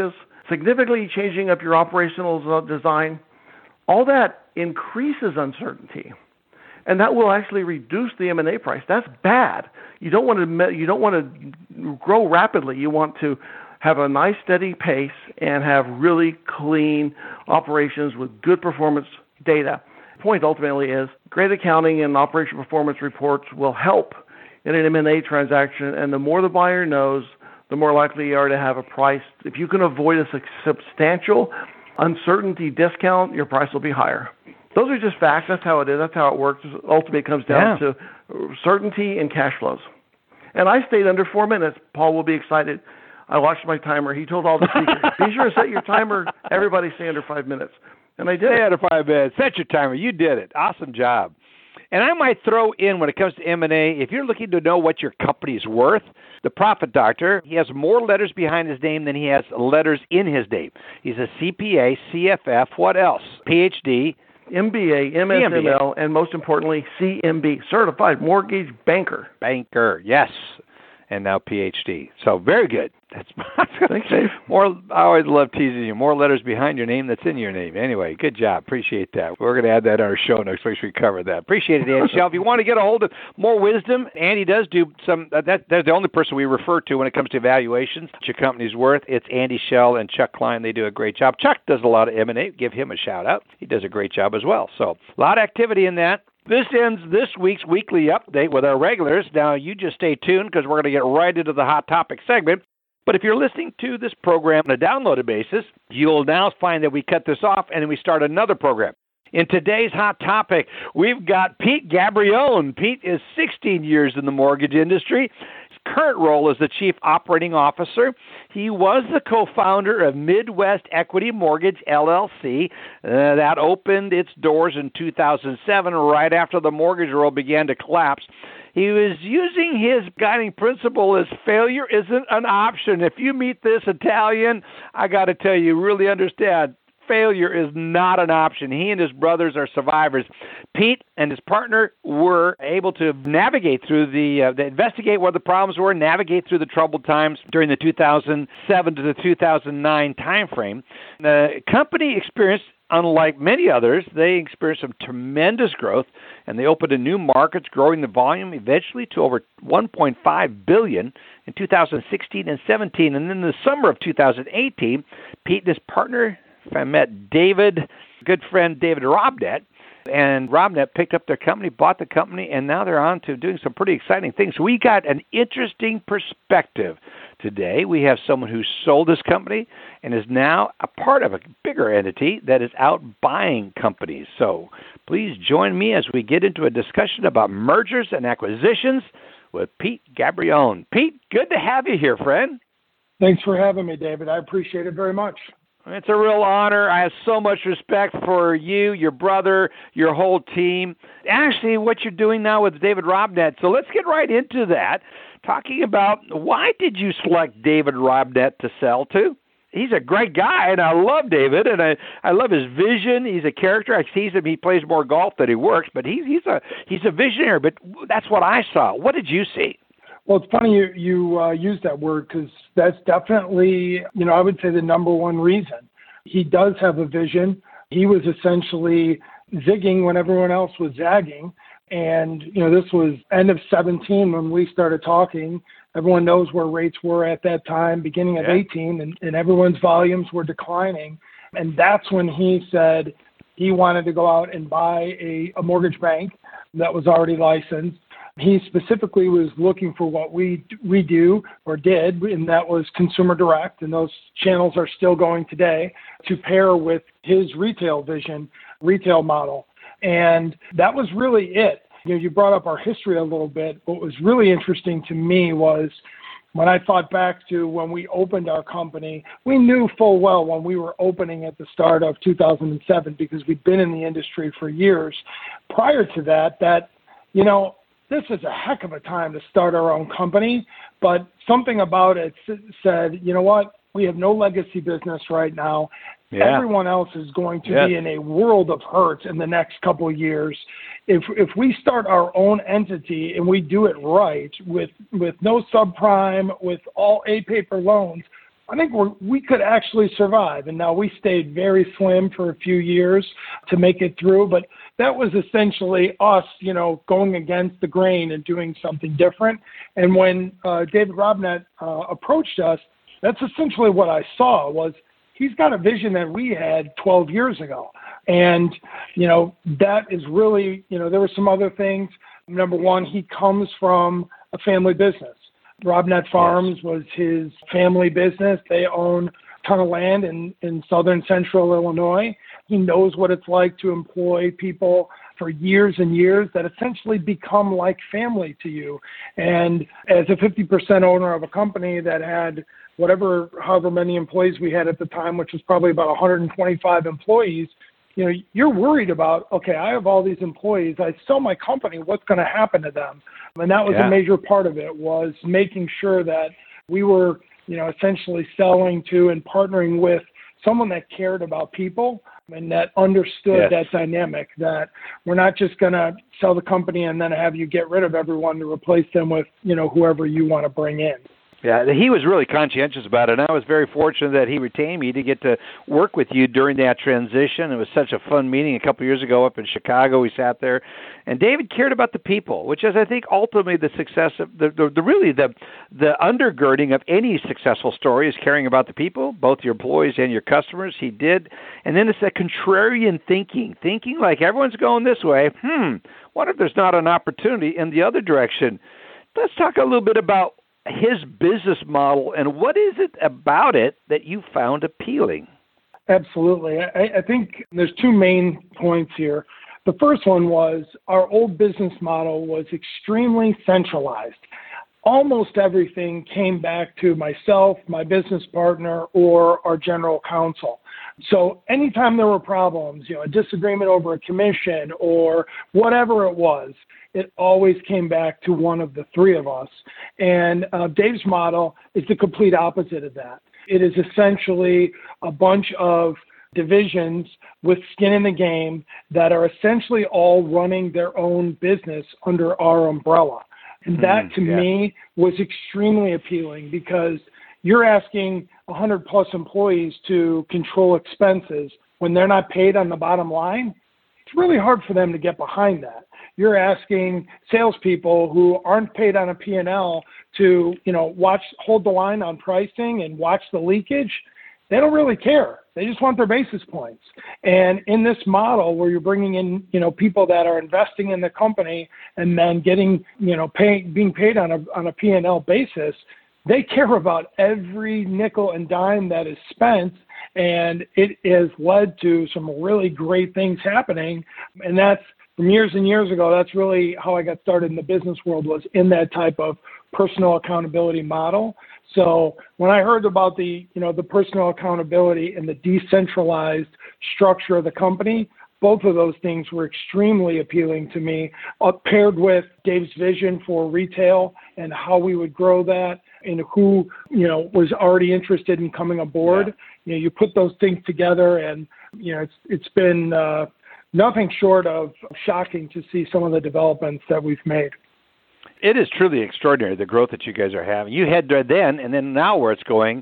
significantly changing up your operational design, all that increases uncertainty. And that will actually reduce the M and A price. That's bad. You don't want to you don't want to grow rapidly. You want to have a nice steady pace and have really clean operations with good performance data. The point ultimately is great accounting and operational performance reports will help in an M and A transaction, and the more the buyer knows, the more likely you are to have a price. If you can avoid a substantial uncertainty discount, your price will be higher. Those are just facts. That's how it is. That's how it works. Ultimately, it comes down yeah. to certainty and cash flows. And I stayed under four minutes. Paul will be excited. I watched my timer. He told all the speakers, be sure to set your timer. Everybody stay under five minutes. And I did.
Stay under five minutes. Set your timer. You did it. Awesome job. And I might throw in, when it comes to M and A, if you're looking to know what your company's worth, the Profit Doctor, he has more letters behind his name than he has letters in his name. He's a C P A, C F F, what else? P H D.
M B A, M S M L, and most importantly, C M B, Certified Mortgage Banker.
Banker, yes. And now P H D. So very good. That's
Thanks, Dave.
More. I always love teasing you. More letters behind your name that's in your name. Anyway, good job. Appreciate that. We're going to add that on our show notes. Make sure we cover that. Appreciate it, Andy Schell. If you want to get a hold of more wisdom, Andy does do some. Uh, that, they're the only person we refer to when it comes to evaluations. What your company's worth. It's Andy Schell and Chuck Klein. They do a great job. Chuck does a lot of M and A. Give him a shout out. He does a great job as well. So a lot of activity in that. This ends this week's weekly update with our regulars. Now, you just stay tuned because we're going to get right into the Hot Topic segment. But if you're listening to this program on a downloaded basis, you'll now find that we cut this off and then we start another program. In today's Hot Topic, we've got Pete Gabrione. Pete is sixteen years in the mortgage industry. His current role is the Chief Operating Officer. He was the co-founder of Midwest Equity Mortgage, L L C. Uh, that opened its doors in two thousand seven, right after the mortgage world began to collapse. He was using his guiding principle as failure isn't an option. If you meet this Italian, I got to tell you, really understand, failure is not an option. He and his brothers are survivors. Pete and his partner were able to navigate through the, uh, they investigate what the problems were, navigate through the troubled times during the two thousand seven to the two thousand nine timeframe. The company experienced, unlike many others, they experienced some tremendous growth, and they opened in new markets, growing the volume eventually to over one point five billion dollars in two thousand sixteen and seventeen. And then in the summer of two thousand eighteen, Pete and his partner I met David, good friend David Robnet, and Robnet picked up their company, bought the company, and now they're on to doing some pretty exciting things. So we got an interesting perspective today. We have someone who sold his company and is now a part of a bigger entity that is out buying companies. So please join me as we get into a discussion about mergers and acquisitions with Pete Gabrione. Pete, good to have you here, friend.
Thanks for having me, David. I appreciate it very much.
It's a real honor. I have so much respect for you, your brother, your whole team. Actually, what you're doing now with David Robnet. So let's get right into that, talking about why did you select David Robnet to sell to? He's a great guy, and I love David, and I, I love his vision. He's a character. I see him. He plays more golf than he works, but he's he's a he's a visionary. But that's what I saw. What did you see?
Well, it's funny you, you uh, use that word because that's definitely, you know, I would say the number one reason. He does have a vision. He was essentially zigging when everyone else was zagging. And, you know, this was end of seventeen when we started talking. Everyone knows where rates were at that time, beginning of yeah. eighteen, and, and everyone's volumes were declining. And that's when he said he wanted to go out and buy a, a mortgage bank that was already licensed. He specifically was looking for what we we do or did, and that was consumer direct, and those channels are still going today, to pair with his retail vision, retail model. And that was really it. You know, you brought up our history a little bit. What was really interesting to me was when I thought back to when we opened our company, we knew full well when we were opening at the start of two thousand seven, because we'd been in the industry for years prior to that, that, you know, this is a heck of a time to start our own company, but something about it said, you know what, we have no legacy business right now. Yeah. Everyone else is going to yes. be in a world of hurt in the next couple of years. If if we start our own entity and we do it right with, with no subprime, with all A-paper loans, I think we're, we could actually survive. And now we stayed very slim for a few years to make it through, but that was essentially us, you know, going against the grain and doing something different. And when uh, David Robnett uh, approached us, that's essentially what I saw was he's got a vision that we had twelve years ago. And, you know, that is really, you know, there were some other things. Number one, he comes from a family business. Robnett Farms was his family business. They own a ton of land in, in southern central Illinois. He knows what it's like to employ people for years and years that essentially become like family to you. And as a fifty percent owner of a company that had whatever, however many employees we had at the time, which was probably about one hundred twenty-five employees, you know, you're worried about, okay, I have all these employees. I sell my company. What's going to happen to them? And that was yeah. a major part of it, was making sure that we were, you know, essentially selling to and partnering with someone that cared about people and that understood yes. that dynamic, that we're not just going to sell the company and then have you get rid of everyone to replace them with, you know, whoever you want to bring in.
Yeah, he was really conscientious about it, and I was very fortunate that he retained me to get to work with you during that transition. It was such a fun meeting a couple of years ago up in Chicago. We sat there, and David cared about the people, which is, I think, ultimately the success of the, the, the really the the undergirding of any successful story is caring about the people, both your employees and your customers. He did, and then it's that contrarian thinking, thinking like everyone's going this way. Hmm, what if there's not an opportunity in the other direction? Let's talk a little bit about his business model, and what is it about it that you found appealing?
Absolutely. I, I think there's two main points here. The first one was our old business model was extremely centralized. Almost everything came back to myself, my business partner, or our general counsel. So anytime there were problems, you know, a disagreement over a commission or whatever it was, it always came back to one of the three of us. And uh, Dave's model is the complete opposite of that. It is essentially a bunch of divisions with skin in the game that are essentially all running their own business under our umbrella. And that, to yeah. me, was extremely appealing because you're asking one hundred plus employees to control expenses when they're not paid on the bottom line. It's really hard for them to get behind that. You're asking salespeople who aren't paid on a P and L to, you know, watch, hold the line on pricing and watch the leakage. They don't really care. They just want their basis points. And in this model where you're bringing in, you know, people that are investing in the company and then getting, you know, paying, being paid on a on a P and L basis, they care about every nickel and dime that is spent. And it has led to some really great things happening. And that's from years and years ago. That's really how I got started in the business world, was in that type of personal accountability model. So when I heard about the, you know, the personal accountability and the decentralized structure of the company, both of those things were extremely appealing to me, uh, paired with Dave's vision for retail and how we would grow that, and who, you know, was already interested in coming aboard. Yeah. You know, you put those things together, and, you know, it's it's been uh, nothing short of shocking to see some of the developments that we've made.
It is truly extraordinary, the growth that you guys are having. You had then, and then now where it's going.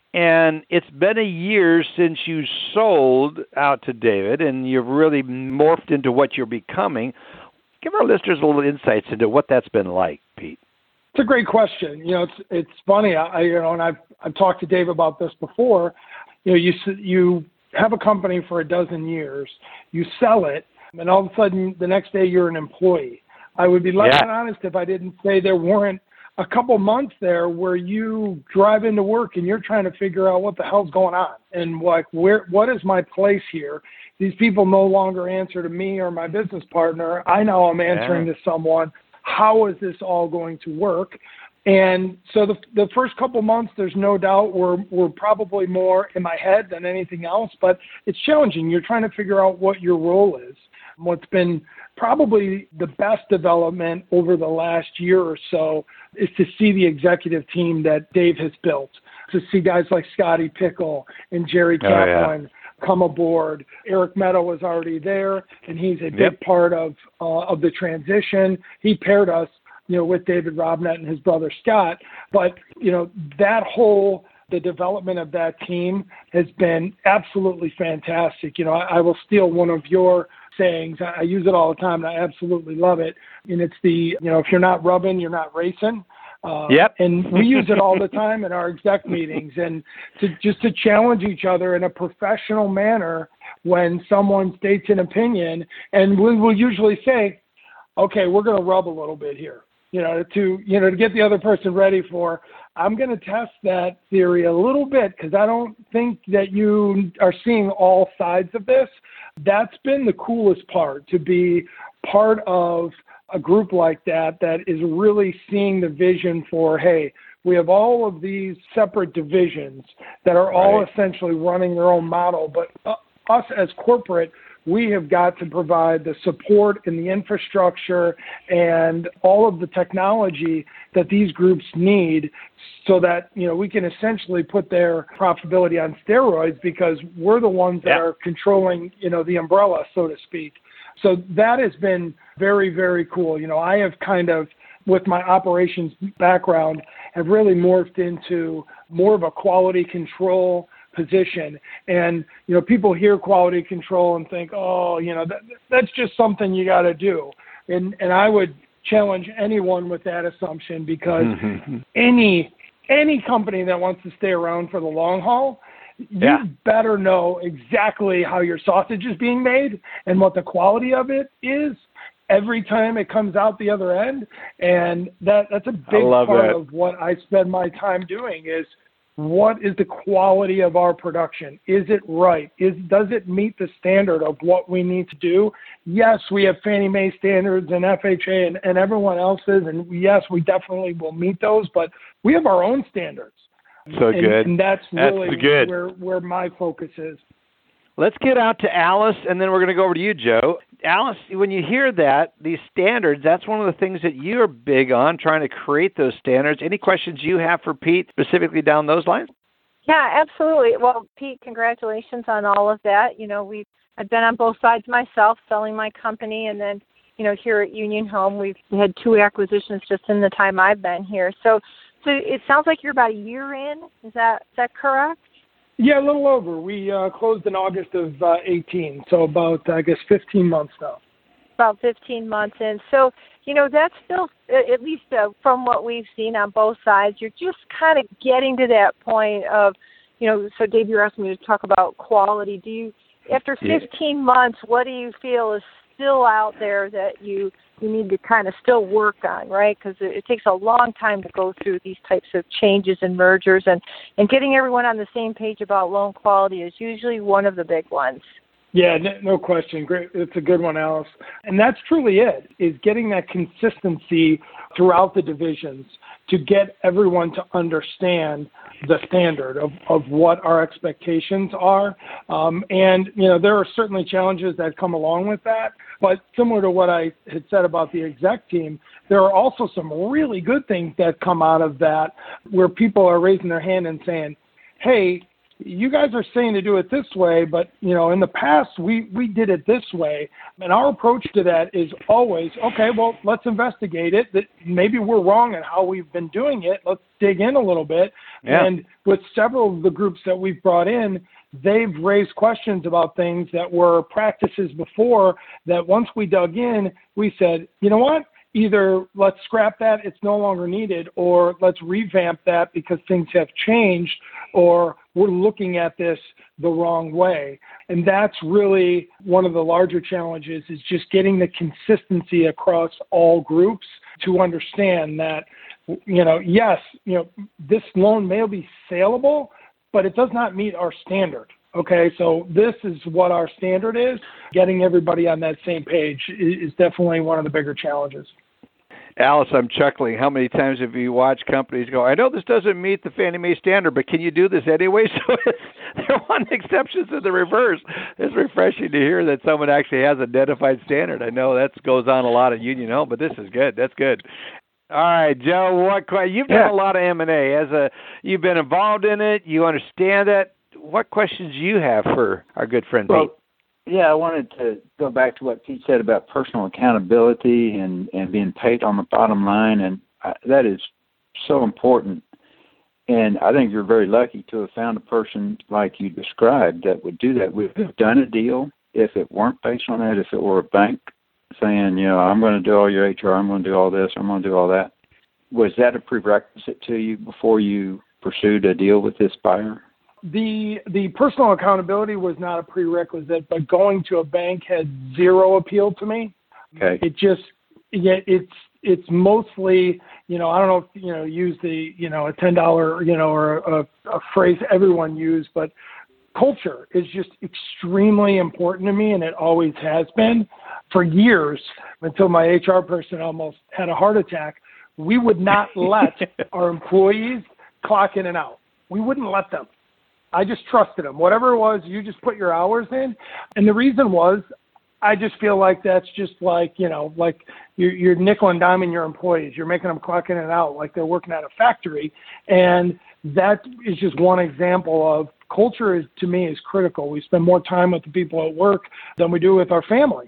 And it's been a year since you sold out to David, and you've really morphed into what you're becoming. Give our listeners a little insights into what that's been like, Pete.
It's a great question. You know, it's it's funny. I you know, and I've I've talked to Dave about this before. You know, you you have a company for a dozen years, you sell it, and all of a sudden the next day you're an employee. I would be less yeah. than honest if I didn't say there weren't a couple months there where you drive into work and you're trying to figure out what the hell's going on and like where what is my place here. These people no longer answer to me or my business partner. I know I'm answering yeah. to someone. How is this all going to work? And so the the first couple months, there's no doubt we're we're probably more in my head than anything else, but it's challenging. You're trying to figure out what your role is. What's been probably the best development over the last year or so is to see the executive team that Dave has built, to see guys like Scotty Pickle and Jerry Kaplan oh, yeah. come aboard. Eric Meadow was already there, and he's a big yep. part of uh, of the transition. He paired us, you know, with David Robnett and his brother Scott. But, you know, that whole The development of that team has been absolutely fantastic. You know, I, I will steal one of your sayings. I, I use it all the time, and I absolutely love it. And it's the, you know, if you're not rubbing, you're not racing. Uh,
yep.
And we use it all the time in our exec meetings, and to just to challenge each other in a professional manner when someone states an opinion, and we will usually say, okay, we're going to rub a little bit here, you know, to, you know, to get the other person ready for, I'm going to test that theory a little bit because I don't think that you are seeing all sides of this. That's been the coolest part, to be part of a group like that that is really seeing the vision for, hey, we have all of these separate divisions that are all
right.
essentially running their own model, but uh, us as corporate, we have got to provide the support and the infrastructure and all of the technology that these groups need so that, you know, we can essentially put their profitability on steroids because we're the ones that
yeah.
are controlling, you know, the umbrella, so to speak. So that has been very, very cool. You know, I have kind of, with my operations background, have really morphed into more of a quality control position. And, you know, people hear quality control and think, oh, you know, that, that's just something you got to do. And and I would challenge anyone with that assumption because mm-hmm. any any company that wants to stay around for the long haul, you
yeah.
better know exactly how your sausage is being made and what the quality of it is every time it comes out the other end. And that that's a big part
that.
of what I spend my time doing is, what is the quality of our production? Is it right? Is does it meet the standard of what we need to do? Yes, we have Fannie Mae standards and F H A and, and everyone else's, and yes, we definitely will meet those, but we have our own standards.
So
and,
good.
And that's really
that's good.
where, where my focus is.
Let's get out to Alice, and then we're going to go over to you, Joe. Alice, when you hear that, these standards, that's one of the things that you're big on, trying to create those standards. Any questions you have for Pete specifically down those lines?
Yeah, absolutely. Well, Pete, congratulations on all of that. You know, we've I've been on both sides myself, selling my company, and then, you know, here at Union Home, we've had two acquisitions just in the time I've been here. So, so it sounds like you're about a year in. Is that is that correct?
Yeah, a little over. We uh, closed in August of uh, eighteen, so about, I guess, fifteen months now.
About fifteen months in. So, you know, that's still, at least uh, from what we've seen on both sides, you're just kind of getting to that point of, you know, so Dave, you're asking me to talk about quality. Do you, after fifteen yeah. months, what do you feel is still out there that you you need to kind of still work on, right? Because it, it takes a long time to go through these types of changes and mergers, and, and getting everyone on the same page about loan quality is usually one of the big ones.
Yeah, no, no question. Great. It's a good one, Alice. And that's truly it, is getting that consistency throughout the divisions to get everyone to understand the standard of, of what our expectations are. Um, and, you know, there are certainly challenges that come along with that. But similar to what I had said about the exec team, there are also some really good things that come out of that where people are raising their hand and saying, hey, you guys are saying to do it this way, but, you know, in the past, we, we did it this way. And our approach to that is always, okay, well, let's investigate it. That maybe we're wrong in how we've been doing it. Let's dig in a little bit.
Yeah.
And with several of the groups that we've brought in, they've raised questions about things that were practices before that once we dug in, we said, you know what? Either let's scrap that, it's no longer needed, or let's revamp that because things have changed, or we're looking at this the wrong way. And that's really one of the larger challenges, is just getting the consistency across all groups to understand that, you know, yes, you know, this loan may be saleable, but it does not meet our standard. Okay, so this is what our standard is. Getting everybody on that same page is definitely one of the bigger challenges.
Alice, I'm chuckling. How many times have you watched companies go, I know this doesn't meet the Fannie Mae standard, but can you do this anyway? So it's, there are one exception to the reverse. It's refreshing to hear that someone actually has a identified standard. I know that goes on a lot at Union Home, but this is good. That's good. All right, Joe, what you've done
yeah.
a lot of M and A. As a, you've been involved in it. You understand that. What questions do you have for our good friend
well,
Pete?
Yeah, I wanted to go back to what Pete said about personal accountability and, and being paid on the bottom line, and I, that is so important. And I think you're very lucky to have found a person like you described that would do that. We've done a deal if it weren't based on that, if it were a bank saying, you know, I'm going to do all your H R, I'm going to do all this, I'm going to do all that. Was that a prerequisite to you before you pursued a deal with this buyer?
The the personal accountability was not a prerequisite, but going to a bank had zero appeal to me.
Okay.
It just, yeah, it's it's mostly, you know, I don't know if, you know, use the, you know, a ten dollars, you know, or a, a phrase everyone used, but culture is just extremely important to me, and it always has been for years until my H R person almost had a heart attack. We would not let our employees clock in and out. We wouldn't let them. I just trusted them. Whatever it was, you just put your hours in. And the reason was, I just feel like that's just like, you know, like you're, you're nickel and diming your employees. You're making them clock in and out like they're working at a factory. And that is just one example of culture is, to me, is critical. We spend more time with the people at work than we do with our family.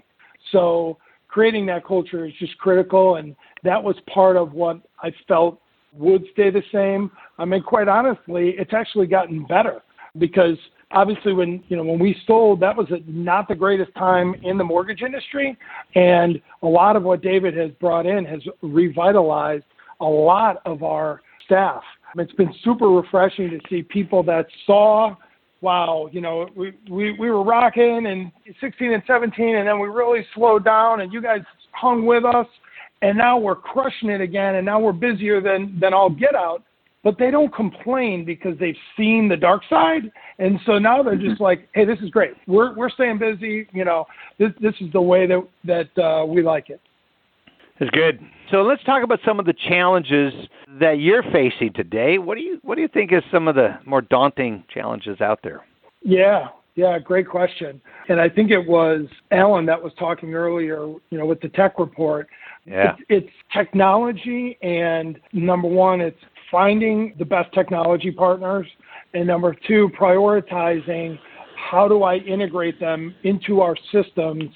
So creating that culture is just critical. And that was part of what I felt would stay the same. I mean, quite honestly, it's actually gotten better because obviously when, you know, when we sold, that was a, not the greatest time in the mortgage industry. And a lot of what David has brought in has revitalized a lot of our staff. It's been super refreshing to see people that saw, wow, you know, we, we, we were rocking in sixteen and seventeen, and then we really slowed down, and you guys hung with us, and now we're crushing it again, and now we're busier than, than all get out. But they don't complain because they've seen the dark side, and so now they're just like, hey, this is great. We're we're staying busy. You know, this this is the way that that uh, we like it.
That's good. So let's talk about some of the challenges that you're facing today. What do you what do you think is some of the more daunting challenges out there?
Yeah, yeah, great question. And I think it was Alan that was talking earlier, you know, with the tech report.
Yeah.
It's, it's technology, and number one, it's finding the best technology partners, and number two, prioritizing how do I integrate them into our systems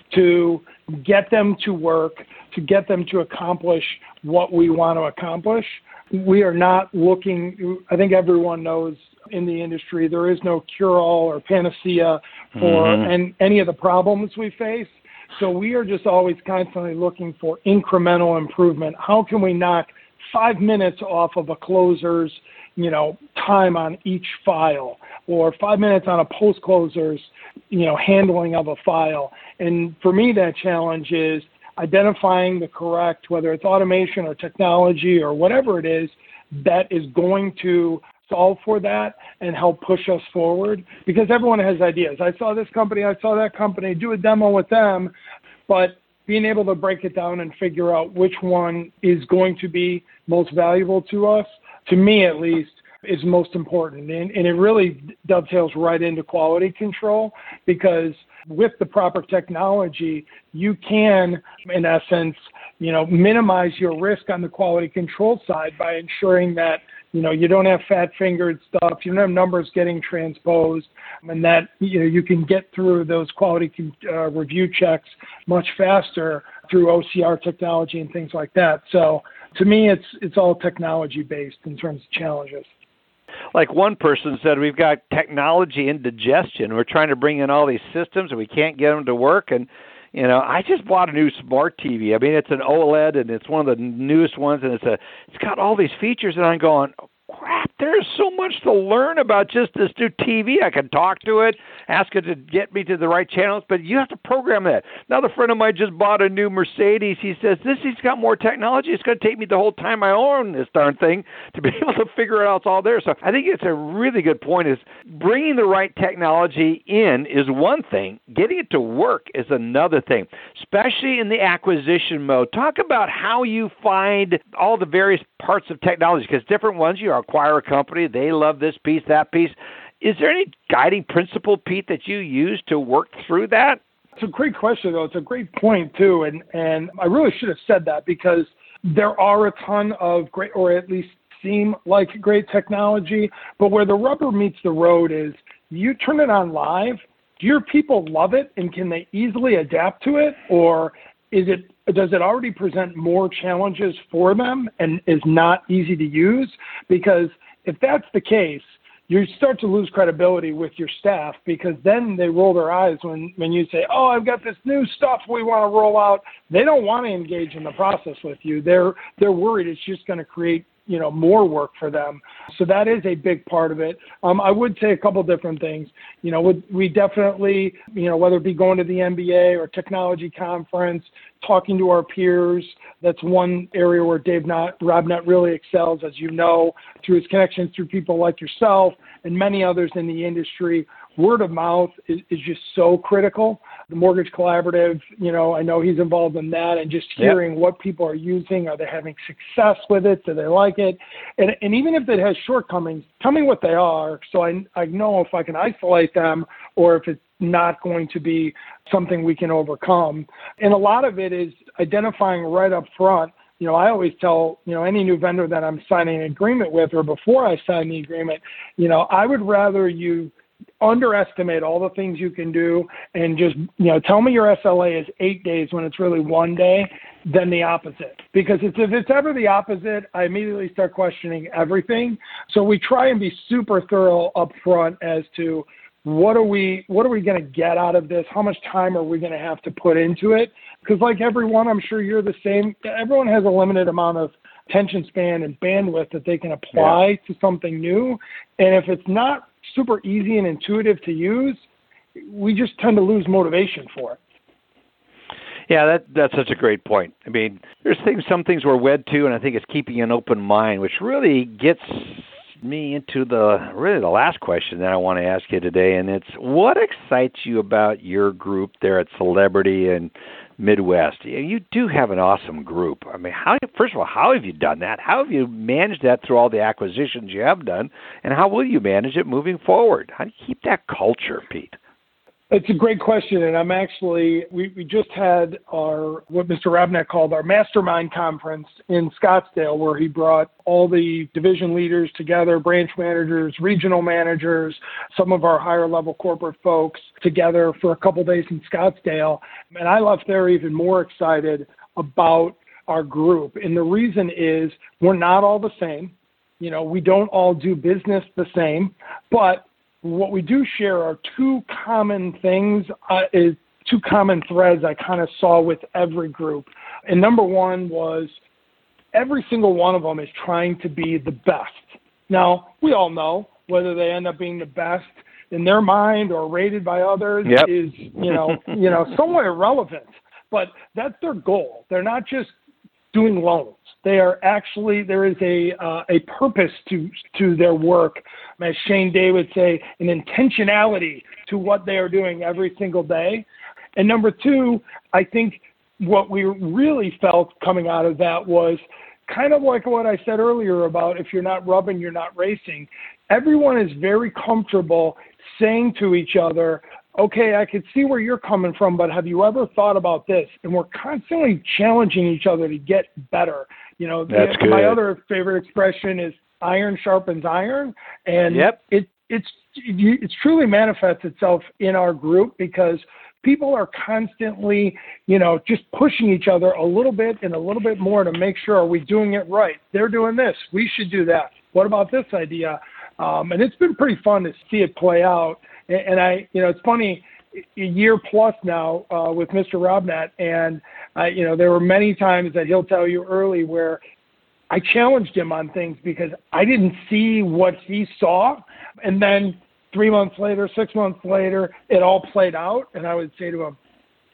to get them to work, to get them to accomplish what we want to accomplish. We are not looking, I think everyone knows in the industry, there is no cure-all or panacea for
mm-hmm.
and any of the problems we face. So we are just always constantly looking for incremental improvement. How can we knock five minutes off of a closer's, you know, time on each file, or five minutes on a post-closer's, you know, handling of a file? And for me, that challenge is identifying the correct, whether it's automation or technology or whatever it is, that is going to solve for that and help push us forward, because everyone has ideas. I saw this company, I saw that company, do a demo with them, but being able to break it down and figure out which one is going to be most valuable to us, to me at least, is most important. And, and it really dovetails right into quality control, because with the proper technology, you can, in essence, you know, minimize your risk on the quality control side by ensuring that, you know, you don't have fat-fingered stuff, you don't have numbers getting transposed, and that, you know, you can get through those quality uh, review checks much faster through O C R technology and things like that. So to me, it's it's all technology-based in terms of challenges.
Like one person said, we've got technology indigestion. We're trying to bring in all these systems, and we can't get them to work. And, you know, I just bought a new smart T V. I mean, it's an OLED, and it's one of the newest ones, and it's a it's got all these features, and I'm going, crap, there's so much to learn about just this new T V. I can talk to it, ask it to get me to the right channels, but you have to program that. Another friend of mine just bought a new Mercedes. He says, this has got more technology. It's going to take me the whole time I own this darn thing to be able to figure out it's all there. So I think it's a really good point, is bringing the right technology in is one thing. Getting it to work is another thing, especially in the acquisition mode. Talk about how you find all the various parts of technology, because different ones, you acquire a company, they love this piece, that piece. Is there any guiding principle, Pete, that you use to work through that?
It's a great question, though. It's a great point, too. And, and I really should have said that, because there are a ton of great, or at least seem like great technology, but where the rubber meets the road is you turn it on live, do your people love it, and can they easily adapt to it? Or is it does it already present more challenges for them and is not easy to use? Because if that's the case, you start to lose credibility with your staff, because then they roll their eyes when, when you say, oh, I've got this new stuff we want to roll out. They don't want to engage in the process with you. They're they're worried it's just going to create, you know, more work for them. So that is a big part of it. Um, I would say a couple different things. You know, we, we definitely, you know, whether it be going to the M B A or technology conference, talking to our peers, that's one area where Dave Robnett really excels, as you know, through his connections through people like yourself and many others in the industry. Word of mouth is, is just so critical. The Mortgage Collaborative, you know, I know he's involved in that, and just hearing yep. what people are using. Are they having success with it? Do they like it? And, and even if it has shortcomings, tell me what they are, so I, I know if I can isolate them or if it's not going to be something we can overcome. And a lot of it is identifying right up front. You know, I always tell, you know, any new vendor that I'm signing an agreement with, or before I sign the agreement, you know, I would rather you underestimate all the things you can do and just, you know, tell me your S L A is eight days when it's really one day, than the opposite. Because it's, if it's ever the opposite, I immediately start questioning everything. So we try and be super thorough up front as to what are we, what are we going to get out of this? How much time are we going to have to put into it? Because like everyone, I'm sure you're the same. Everyone has a limited amount of attention span and bandwidth that they can apply yeah. to something new. And if it's not super easy and intuitive to use, we just tend to lose motivation for it.
Yeah, that that's such a great point. I mean, there's things, some things we're wed to, and I think it's keeping an open mind, which really gets me into the really the last question that I want to ask you today, and it's what excites you about your group there at Celebrity and Midwest? You do have an awesome group. I mean, how first of all, how have you done that? How have you managed that through all the acquisitions you have done, and how will you manage it moving forward? How do you keep that culture, Pete?
It's a great question, and I'm actually, we, we just had our, what Mister Robnett called our mastermind conference in Scottsdale, where he brought all the division leaders together, branch managers, regional managers, some of our higher level corporate folks together for a couple days in Scottsdale. And I left there even more excited about our group. And the reason is we're not all the same. You know, we don't all do business the same, but what we do share are two common things, uh, is two common threads I kind of saw with every group. And number one was every single one of them is trying to be the best. Now, we all know whether they end up being the best in their mind or rated by others yep. is, you know, you know, somewhat irrelevant. But that's their goal. They're not just doing loans. They are actually, there is a uh, a purpose to to their work. As Shane Day would say, an intentionality to what they are doing every single day. And number two, I think what we really felt coming out of that was kind of like what I said earlier about if you're not rubbing, you're not racing. Everyone is very comfortable saying to each other, okay, I could see where you're coming from, but have you ever thought about this? And we're constantly challenging each other to get better. You know,
That's
the,
good.
My other favorite expression is iron sharpens iron. And
yep.
it, it's, it's truly manifests itself in our group because people are constantly, you know, just pushing each other a little bit and a little bit more to make sure, are we doing it right? They're doing this. We should do that. What about this idea? Um, and it's been pretty fun to see it play out. And, and I, you know, it's funny, a year plus now uh, with Mister Robnett, and, uh, you know, there were many times that he'll tell you early where I challenged him on things because I didn't see what he saw. And then three months later, six months later, it all played out. And I would say to him,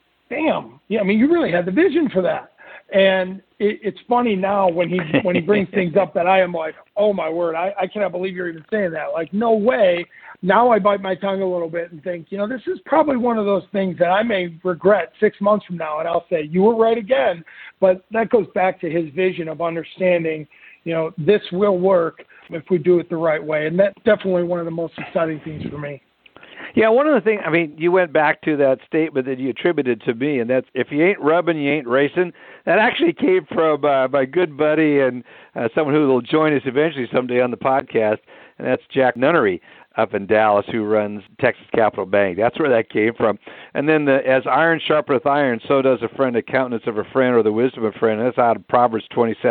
damn, yeah, I mean, you really had the vision for that. And it, it's funny now when he when he brings things up that I am like, oh, my word, I, I cannot believe you're even saying that. Like, no way. Now I bite my tongue a little bit and think, you know, this is probably one of those things that I may regret six months from now. And I'll say, you were right again. But that goes back to his vision of understanding, you know, this will work if we do it the right way. And that's definitely one of the most exciting things for me.
Yeah, one of the things, I mean, you went back to that statement that you attributed to me, and that's, if you ain't rubbing, you ain't racing. That actually came from uh, my good buddy and uh, someone who will join us eventually someday on the podcast, and that's Jack Nunnery up in Dallas, who runs Texas Capital Bank. That's where that came from. And then the, as iron sharpeneth iron, so does a friend, a countenance of a friend, or the wisdom of a friend. That's out of Proverbs twenty-seven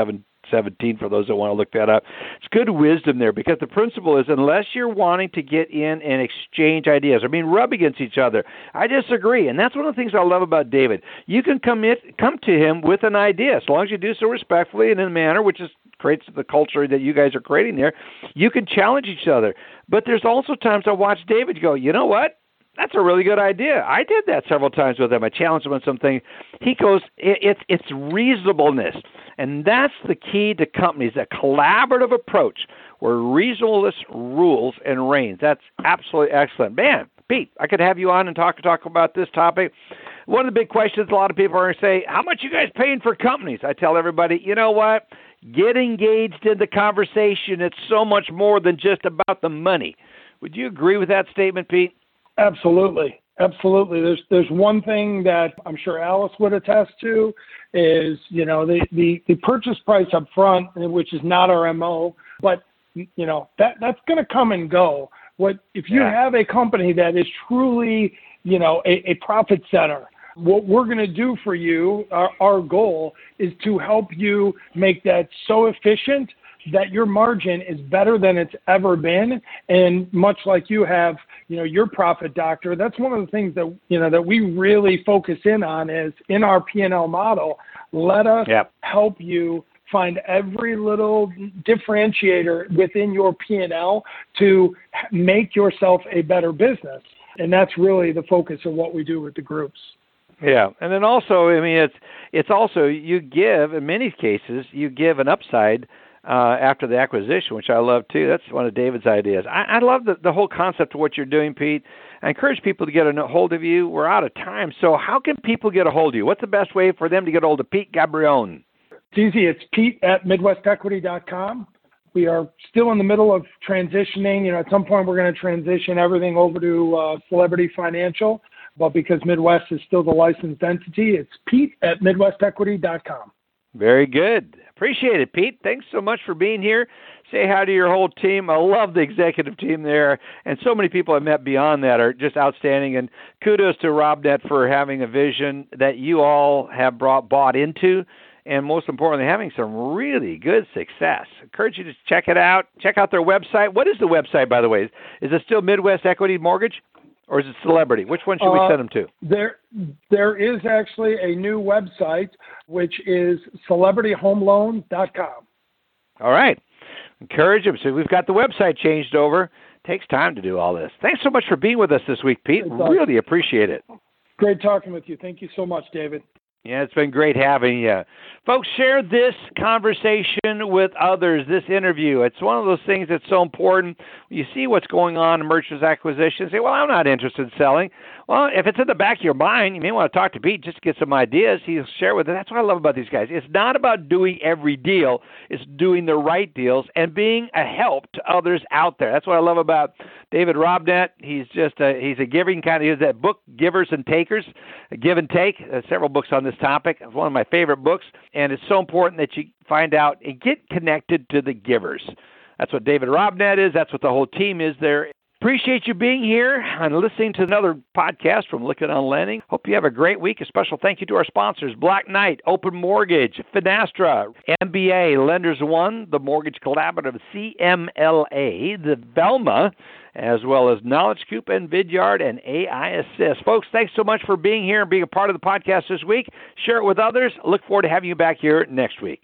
seventeen for those that want to look that up. It's good wisdom there, because the principle is, unless you're wanting to get in and exchange ideas, I mean, rub against each other, I disagree. And that's one of the things I love about David. You can come in, come to him with an idea, as long as you do so respectfully and in a manner which is creates the culture that you guys are creating there. You can challenge each other. But there's also times I watch David go, you know what? That's a really good idea. I did that several times with him. I challenged him on something. He goes, it, it's it's reasonableness. And that's the key to companies, a collaborative approach where reasonableness rules and reigns. That's absolutely excellent. Man, Pete, I could have you on and talk talk about this topic. One of the big questions a lot of people are going to say, how much you guys paying for companies? I tell everybody, you know what? Get engaged in the conversation. It's so much more than just about the money. Would you agree with that statement, Pete?
Absolutely. Absolutely. There's there's one thing that I'm sure Alice would attest to is, you know, the, the, the purchase price up front, which is not our M O, but, you know, that that's going to come and go. What if you yeah. have a company that is truly, you know, a, a profit center, what we're going to do for you, our, our goal is to help you make that so efficient that your margin is better than it's ever been. And much like you have, you know, your profit doctor, that's one of the things that, you know, that we really focus in on is in our P and L model, let us yep. help you find every little differentiator within your P and L to make yourself a better business. And that's really the focus of what we do with the groups.
Yeah, and then also, I mean, it's it's also you give, in many cases, you give an upside uh, after the acquisition, which I love too. That's one of David's ideas. I, I love the, the whole concept of what you're doing, Pete. I encourage people to get a hold of you. We're out of time, so how can people get a hold of you? What's the best way for them to get a hold of Pete Gabrione?
It's easy. It's Pete at Midwest Equity dot com. We are still in the middle of transitioning. You know, at some point we're going to transition everything over to uh, Celebrity Financial. But because Midwest is still the licensed entity, it's Pete at Midwest Equity dot com.
Very good. Appreciate it, Pete. Thanks so much for being here. Say hi to your whole team. I love the executive team there. And so many people I've met beyond that are just outstanding. And kudos to RobNet for having a vision that you all have brought bought into. And most importantly, having some really good success. I encourage you to check it out. Check out their website. What is the website, by the way? Is it still Midwest Equity Mortgage? Or is it Celebrity? Which one should we
uh,
send them to?
There, there is actually a new website, which is celebrity home loan dot com.
All right. Encourage them. So we've got the website changed over. Takes time to do all this. Thanks so much for being with us this week, Pete. Really appreciate it.
Great talking with you. Thank you so much, David.
Yeah, it's been great having you. Folks, share this conversation with others, this interview. It's one of those things that's so important. When you see what's going on in mergers, acquisitions, say, well, I'm not interested in selling. Well, if it's in the back of your mind, you may want to talk to Pete just to get some ideas. He'll share with it. That's what I love about these guys. It's not about doing every deal. It's doing the right deals and being a help to others out there. That's what I love about David RobNet. He's just a, he's a giving kind of, he's that book, Givers and Takers, a give and take. Uh, several books on this topic. It's one of my favorite books, and it's so important that you find out and get connected to the givers. That's what David RobNet is. That's what the whole team is there. Appreciate you being here and listening to another podcast from Lykken on Lending. Hope you have a great week. A special thank you to our sponsors, Black Knight, Open Mortgage, Finastra, M B A, Lenders One, the Mortgage Collaborative, C M L A, the Velma, as well as Knowledge Coop and Vidyard and A I Assist. Folks, thanks so much for being here and being a part of the podcast this week. Share it with others. Look forward to having you back here next week.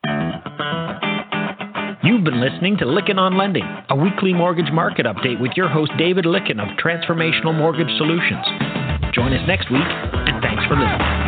You've been listening to Lykken on Lending, a weekly mortgage market update with your host David Lykken of Transformational Mortgage Solutions. Join us next week, and thanks for listening.